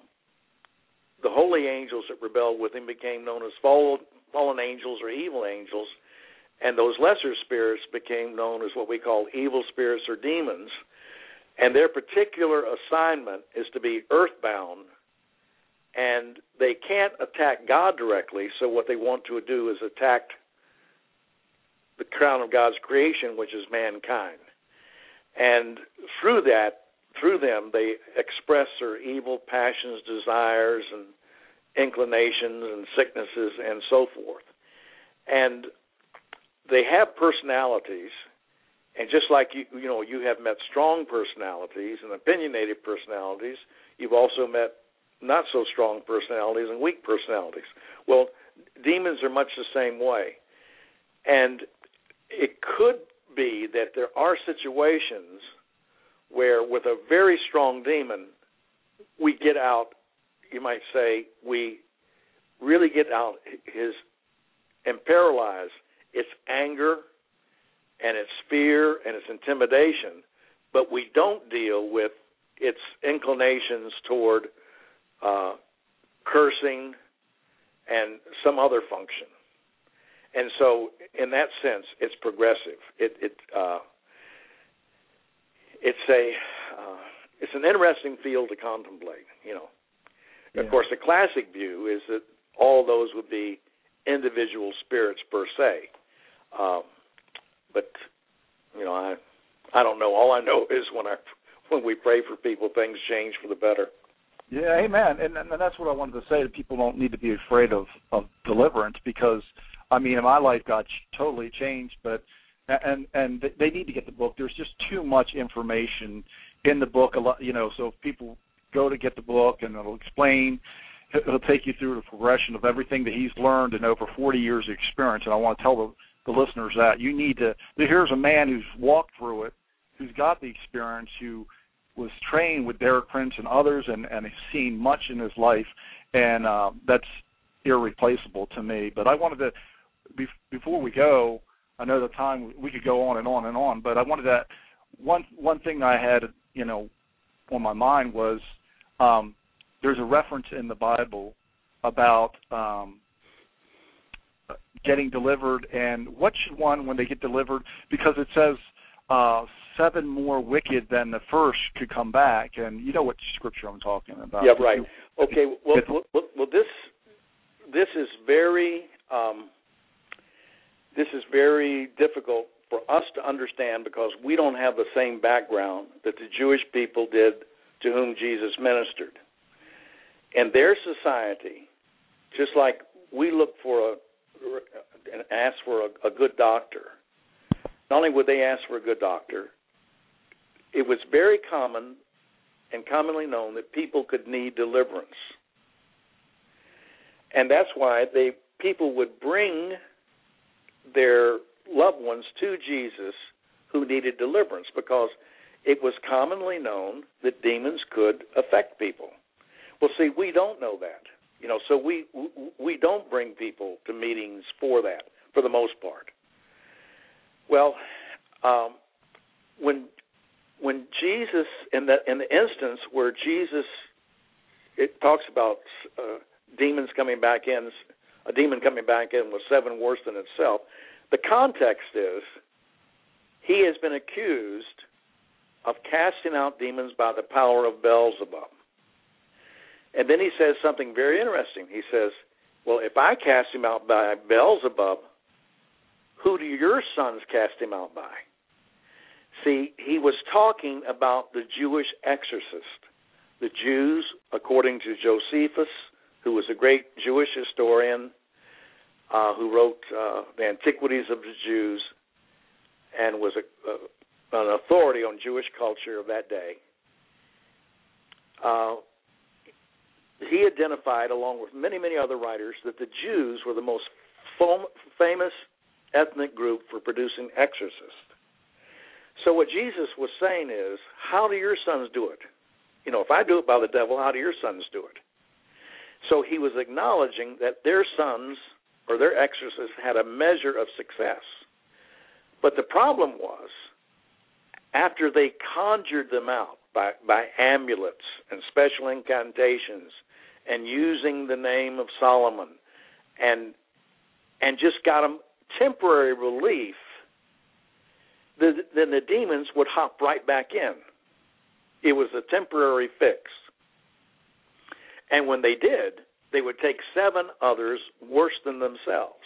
holy angels that rebelled with him became known as fallen angels or evil angels. And those lesser spirits became known as what we call evil spirits or demons. And their particular assignment is to be earthbound. And they can't attack God directly, so what they want to do is attack the crown of God's creation, which is mankind. And through them, they express their evil passions, desires, and inclinations, and sicknesses, and so forth. And they have personalities, and just like you have met strong personalities and opinionated personalities, you've also met not so strong personalities and weak personalities. Well, demons are much the same way. And it could be that there are situations where with a very strong demon, we get out, you might say, we really get out and paralyze its anger and its fear and its intimidation, but we don't deal with its inclinations toward cursing and some other function. And so, in that sense, it's progressive. It's an interesting field to contemplate. Yeah. Of course, the classic view is that all those would be individual spirits per se. But I don't know. All I know is when we pray for people, things change for the better. Yeah, amen. And that's what I wanted to say. That people don't need to be afraid of deliverance, because my life got totally changed. But they need to get the book. There's just too much information in the book. A lot, so if people go to get the book, and it'll explain. It'll take you through the progression of everything that he's learned in over 40 years of experience. And I want to tell the listeners that you need to. Here's a man who's walked through it, who's got the experience, who was trained with Derek Prince and others, and has seen much in his life, and that's irreplaceable to me. But I wanted to, before we go, I know the time we could go on and on and on, but I wanted to. One thing I had, on my mind was there's a reference in the Bible about getting delivered, and what should one, when they get delivered, because it says 7 more wicked than the first could come back, and you know what scripture I'm talking about. Yeah, right. Okay. Well, this is very difficult for us to understand because we don't have the same background that the Jewish people did to whom Jesus ministered. In their society, just like we look for and ask for a good doctor, not only would they ask for a good doctor, it was very common and commonly known that people could need deliverance. And that's why people would bring their loved ones to Jesus who needed deliverance, because it was commonly known that demons could affect people. Well, see, we don't know that, so we don't bring people to meetings for that, for the most part. Well, when Jesus, in the instance where Jesus, it talks about demons coming back in, a demon coming back in was 7 worse than itself. The context is he has been accused of casting out demons by the power of Beelzebub. And then he says something very interesting. He says, well, if I cast him out by Beelzebub, who do your sons cast him out by? See, he was talking about the Jewish exorcist. The Jews, according to Josephus, who was a great Jewish historian who wrote the Antiquities of the Jews and was an authority on Jewish culture of that day, he identified, along with many, many other writers, that the Jews were the most famous ethnic group for producing exorcists. So what Jesus was saying is, how do your sons do it? If I do it by the devil, how do your sons do it? So he was acknowledging that their sons or their exorcists had a measure of success. But the problem was, after they conjured them out by amulets and special incantations and using the name of Solomon and just got them temporary relief, then the demons would hop right back in. It was a temporary fix. And when they did, they would take 7 others worse than themselves.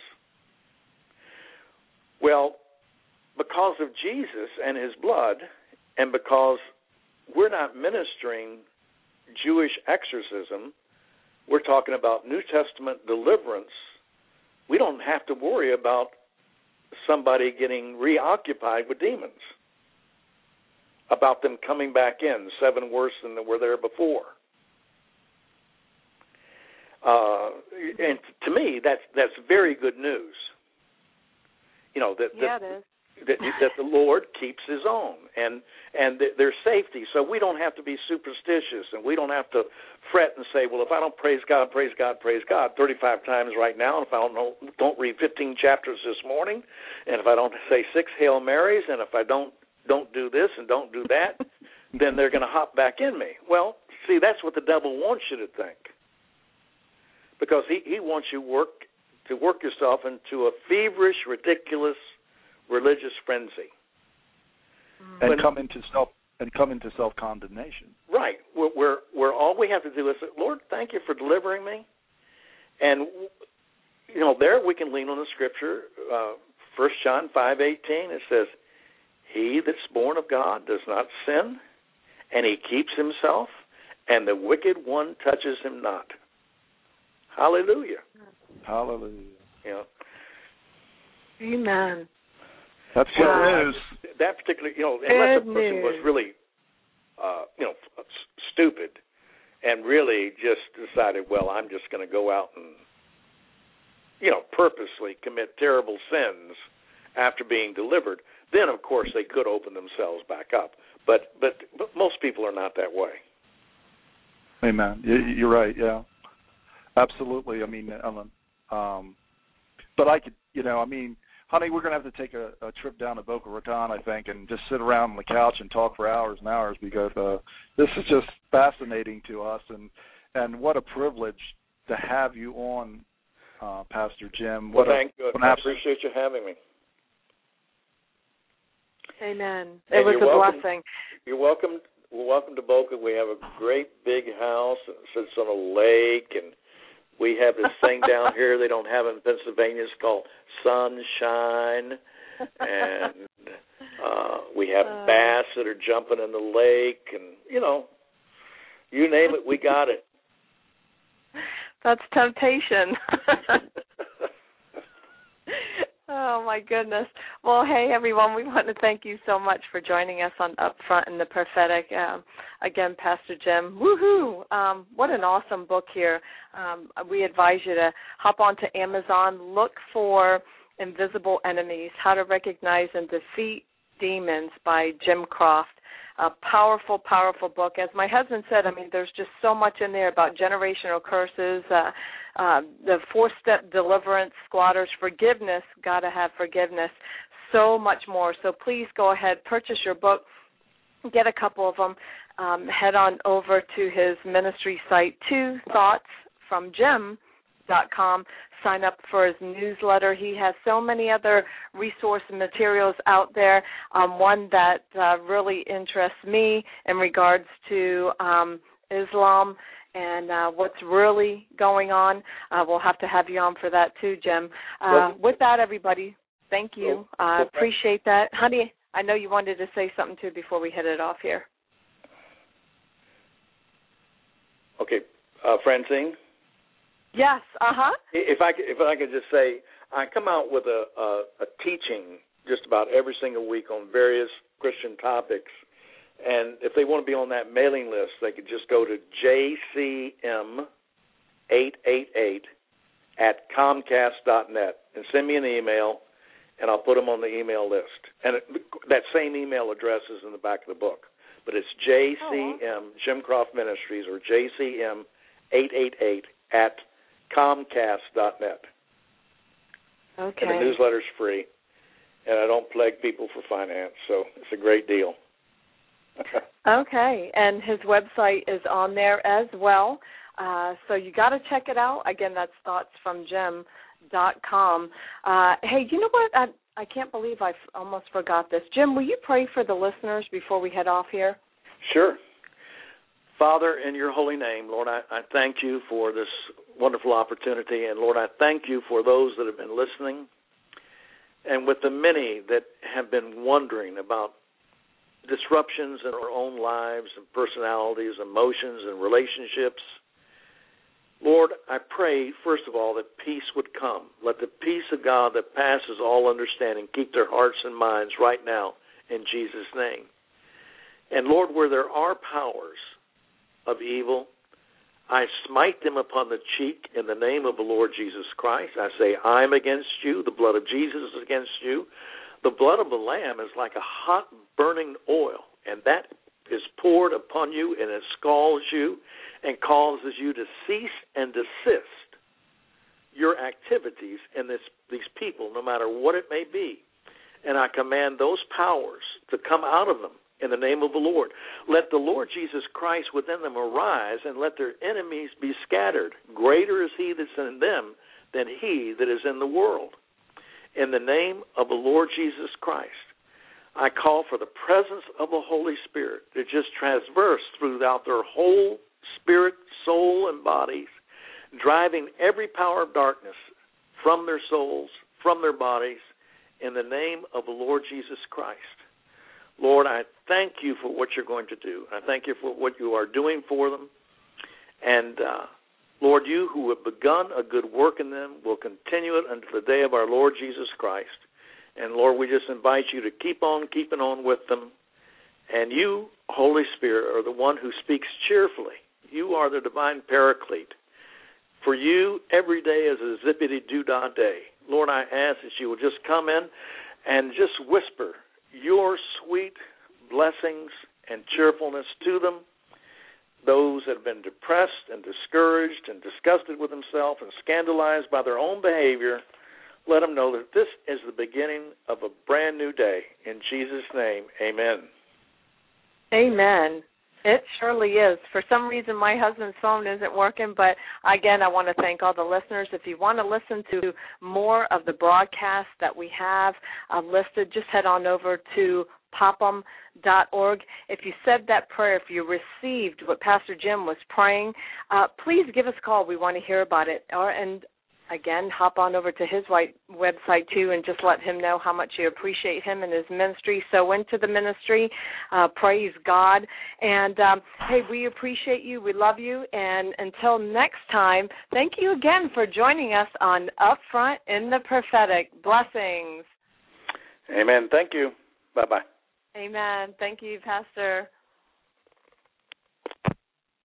Well, because of Jesus and his blood, and because we're not ministering Jewish exorcism, we're talking about New Testament deliverance, we don't have to worry about somebody getting reoccupied with demons, about them coming back in, 7 worse than they were there before. And to me, that's very good news. That the Lord keeps his own and their safety. So we don't have to be superstitious, and we don't have to fret and say, well, if I don't praise God 35 times right now, and if I don't read 15 chapters this morning, and if I don't say 6 Hail Marys, and if I don't do this and don't do that, then they're going to hop back in me. Well, see, that's what the devil wants you to think, because he wants you to work yourself into a feverish, ridiculous religious frenzy, and come into self-condemnation. Right, where all we have to do is say, Lord, thank you for delivering me, and there we can lean on the scripture. 1 John 5:18, it says, "He that's born of God does not sin, and he keeps himself, and the wicked one touches him not." Hallelujah. Hallelujah. Amen. That's what it is. That particular, unless a person was really, stupid, and really just decided, well, I'm just going to go out and, purposely commit terrible sins after being delivered, then, of course, they could open themselves back up. But most people are not that way. Amen. You're right, yeah. Absolutely. I mean, Ellen. But I could, honey, we're going to have to take a trip down to Boca Raton, I think, and just sit around on the couch and talk for hours and hours, because this is just fascinating to us, and what a privilege to have you on, Pastor Jim. Thank you. I appreciate you having me. Amen. It was a blessing. You're welcome. We're welcome to Boca. We have a great big house. It sits on a lake, and we have this thing down here they don't have in Pennsylvania. It's called sunshine, and we have bass that are jumping in the lake, and you name it, we got it. That's temptation. Oh, my goodness. Well, hey, everyone, we want to thank you so much for joining us on Upfront in the Prophetic. Again, Pastor Jim, woohoo! What an awesome book here. We advise you to hop onto Amazon, look for Invisible Enemies, How to Recognize and Defeat Demons by Jim Croft. A powerful, powerful book. As my husband said, there's just so much in there about generational curses, the 4-step deliverance, squatters, forgiveness, got to have forgiveness, so much more. So please go ahead, purchase your book, get a couple of them, head on over to his ministry site, twothoughtsfromjim.com. Sign up for his newsletter. He has so many other resource materials out there. One that really interests me in regards to Islam and what's really going on. We'll have to have you on for that too, Jim. With that, everybody, thank you. I appreciate that. Honey, I know you wanted to say something too before we hit it off here. Okay, Francine? Yes, If I could just say, I come out with a teaching just about every single week on various Christian topics, and if they want to be on that mailing list, they could just go to jcm888@comcast.net and send me an email, and I'll put them on the email list. And that same email address is in the back of the book, but it's JCM, Jim Croft Ministries, or JCM888@comcast.net. Okay. And the newsletter's free, and I don't plague people for finance, so it's a great deal. Okay, and his website is on there as well, so you got to check it out. Again, that's thoughtsfromjim.com. Hey, you know what? I can't believe I almost forgot this. Jim, will you pray for the listeners before we head off here? Sure. Father, in your holy name, Lord, I thank you for this wonderful opportunity, and Lord, I thank you for those that have been listening, and with the many that have been wondering about disruptions in our own lives and personalities, emotions, and relationships. Lord, I pray, first of all, that peace would come. Let the peace of God that passes all understanding keep their hearts and minds right now in Jesus' name. And Lord, where there are powers of evil, I smite them upon the cheek in the name of the Lord Jesus Christ. I say, I'm against you. The blood of Jesus is against you. The blood of the Lamb is like a hot burning oil, and that is poured upon you, and it scalds you and causes you to cease and desist your activities in these people, no matter what it may be. And I command those powers to come out of them in the name of the Lord. Let the Lord Jesus Christ within them arise, and let their enemies be scattered. Greater is he that's in them than he that is in the world. In the name of the Lord Jesus Christ, I call for the presence of the Holy Spirit to just traverse throughout their whole spirit, soul, and bodies, driving every power of darkness from their souls, from their bodies, in the name of the Lord Jesus Christ. Lord, I thank you for what you're going to do. I thank you for what you are doing for them. And Lord, you who have begun a good work in them will continue it until the day of our Lord Jesus Christ. And Lord, we just invite you to keep on keeping on with them. And you, Holy Spirit, are the one who speaks cheerfully. You are the divine paraclete. For you, every day is a zippity-doo-dah day. Lord, I ask that you will just come in and just whisper your sweet blessings and cheerfulness to them. Those that have been depressed and discouraged and disgusted with themselves and scandalized by their own behavior, let them know that this is the beginning of a brand new day. In Jesus' name, amen. Amen. It surely is. For some reason, my husband's phone isn't working, but again, I want to thank all the listeners. If you want to listen to more of the broadcasts that we have listed, just head on over to popum.org. If you said that prayer, if you received what Pastor Jim was praying, please give us a call. We want to hear about it. And again, hop on over to his website, too, and just let him know how much you appreciate him and his ministry. So into the ministry, praise God. And, hey, we appreciate you. We love you. And until next time, thank you again for joining us on Upfront in the Prophetic. Blessings. Amen. Thank you. Bye-bye. Amen. Thank you, Pastor.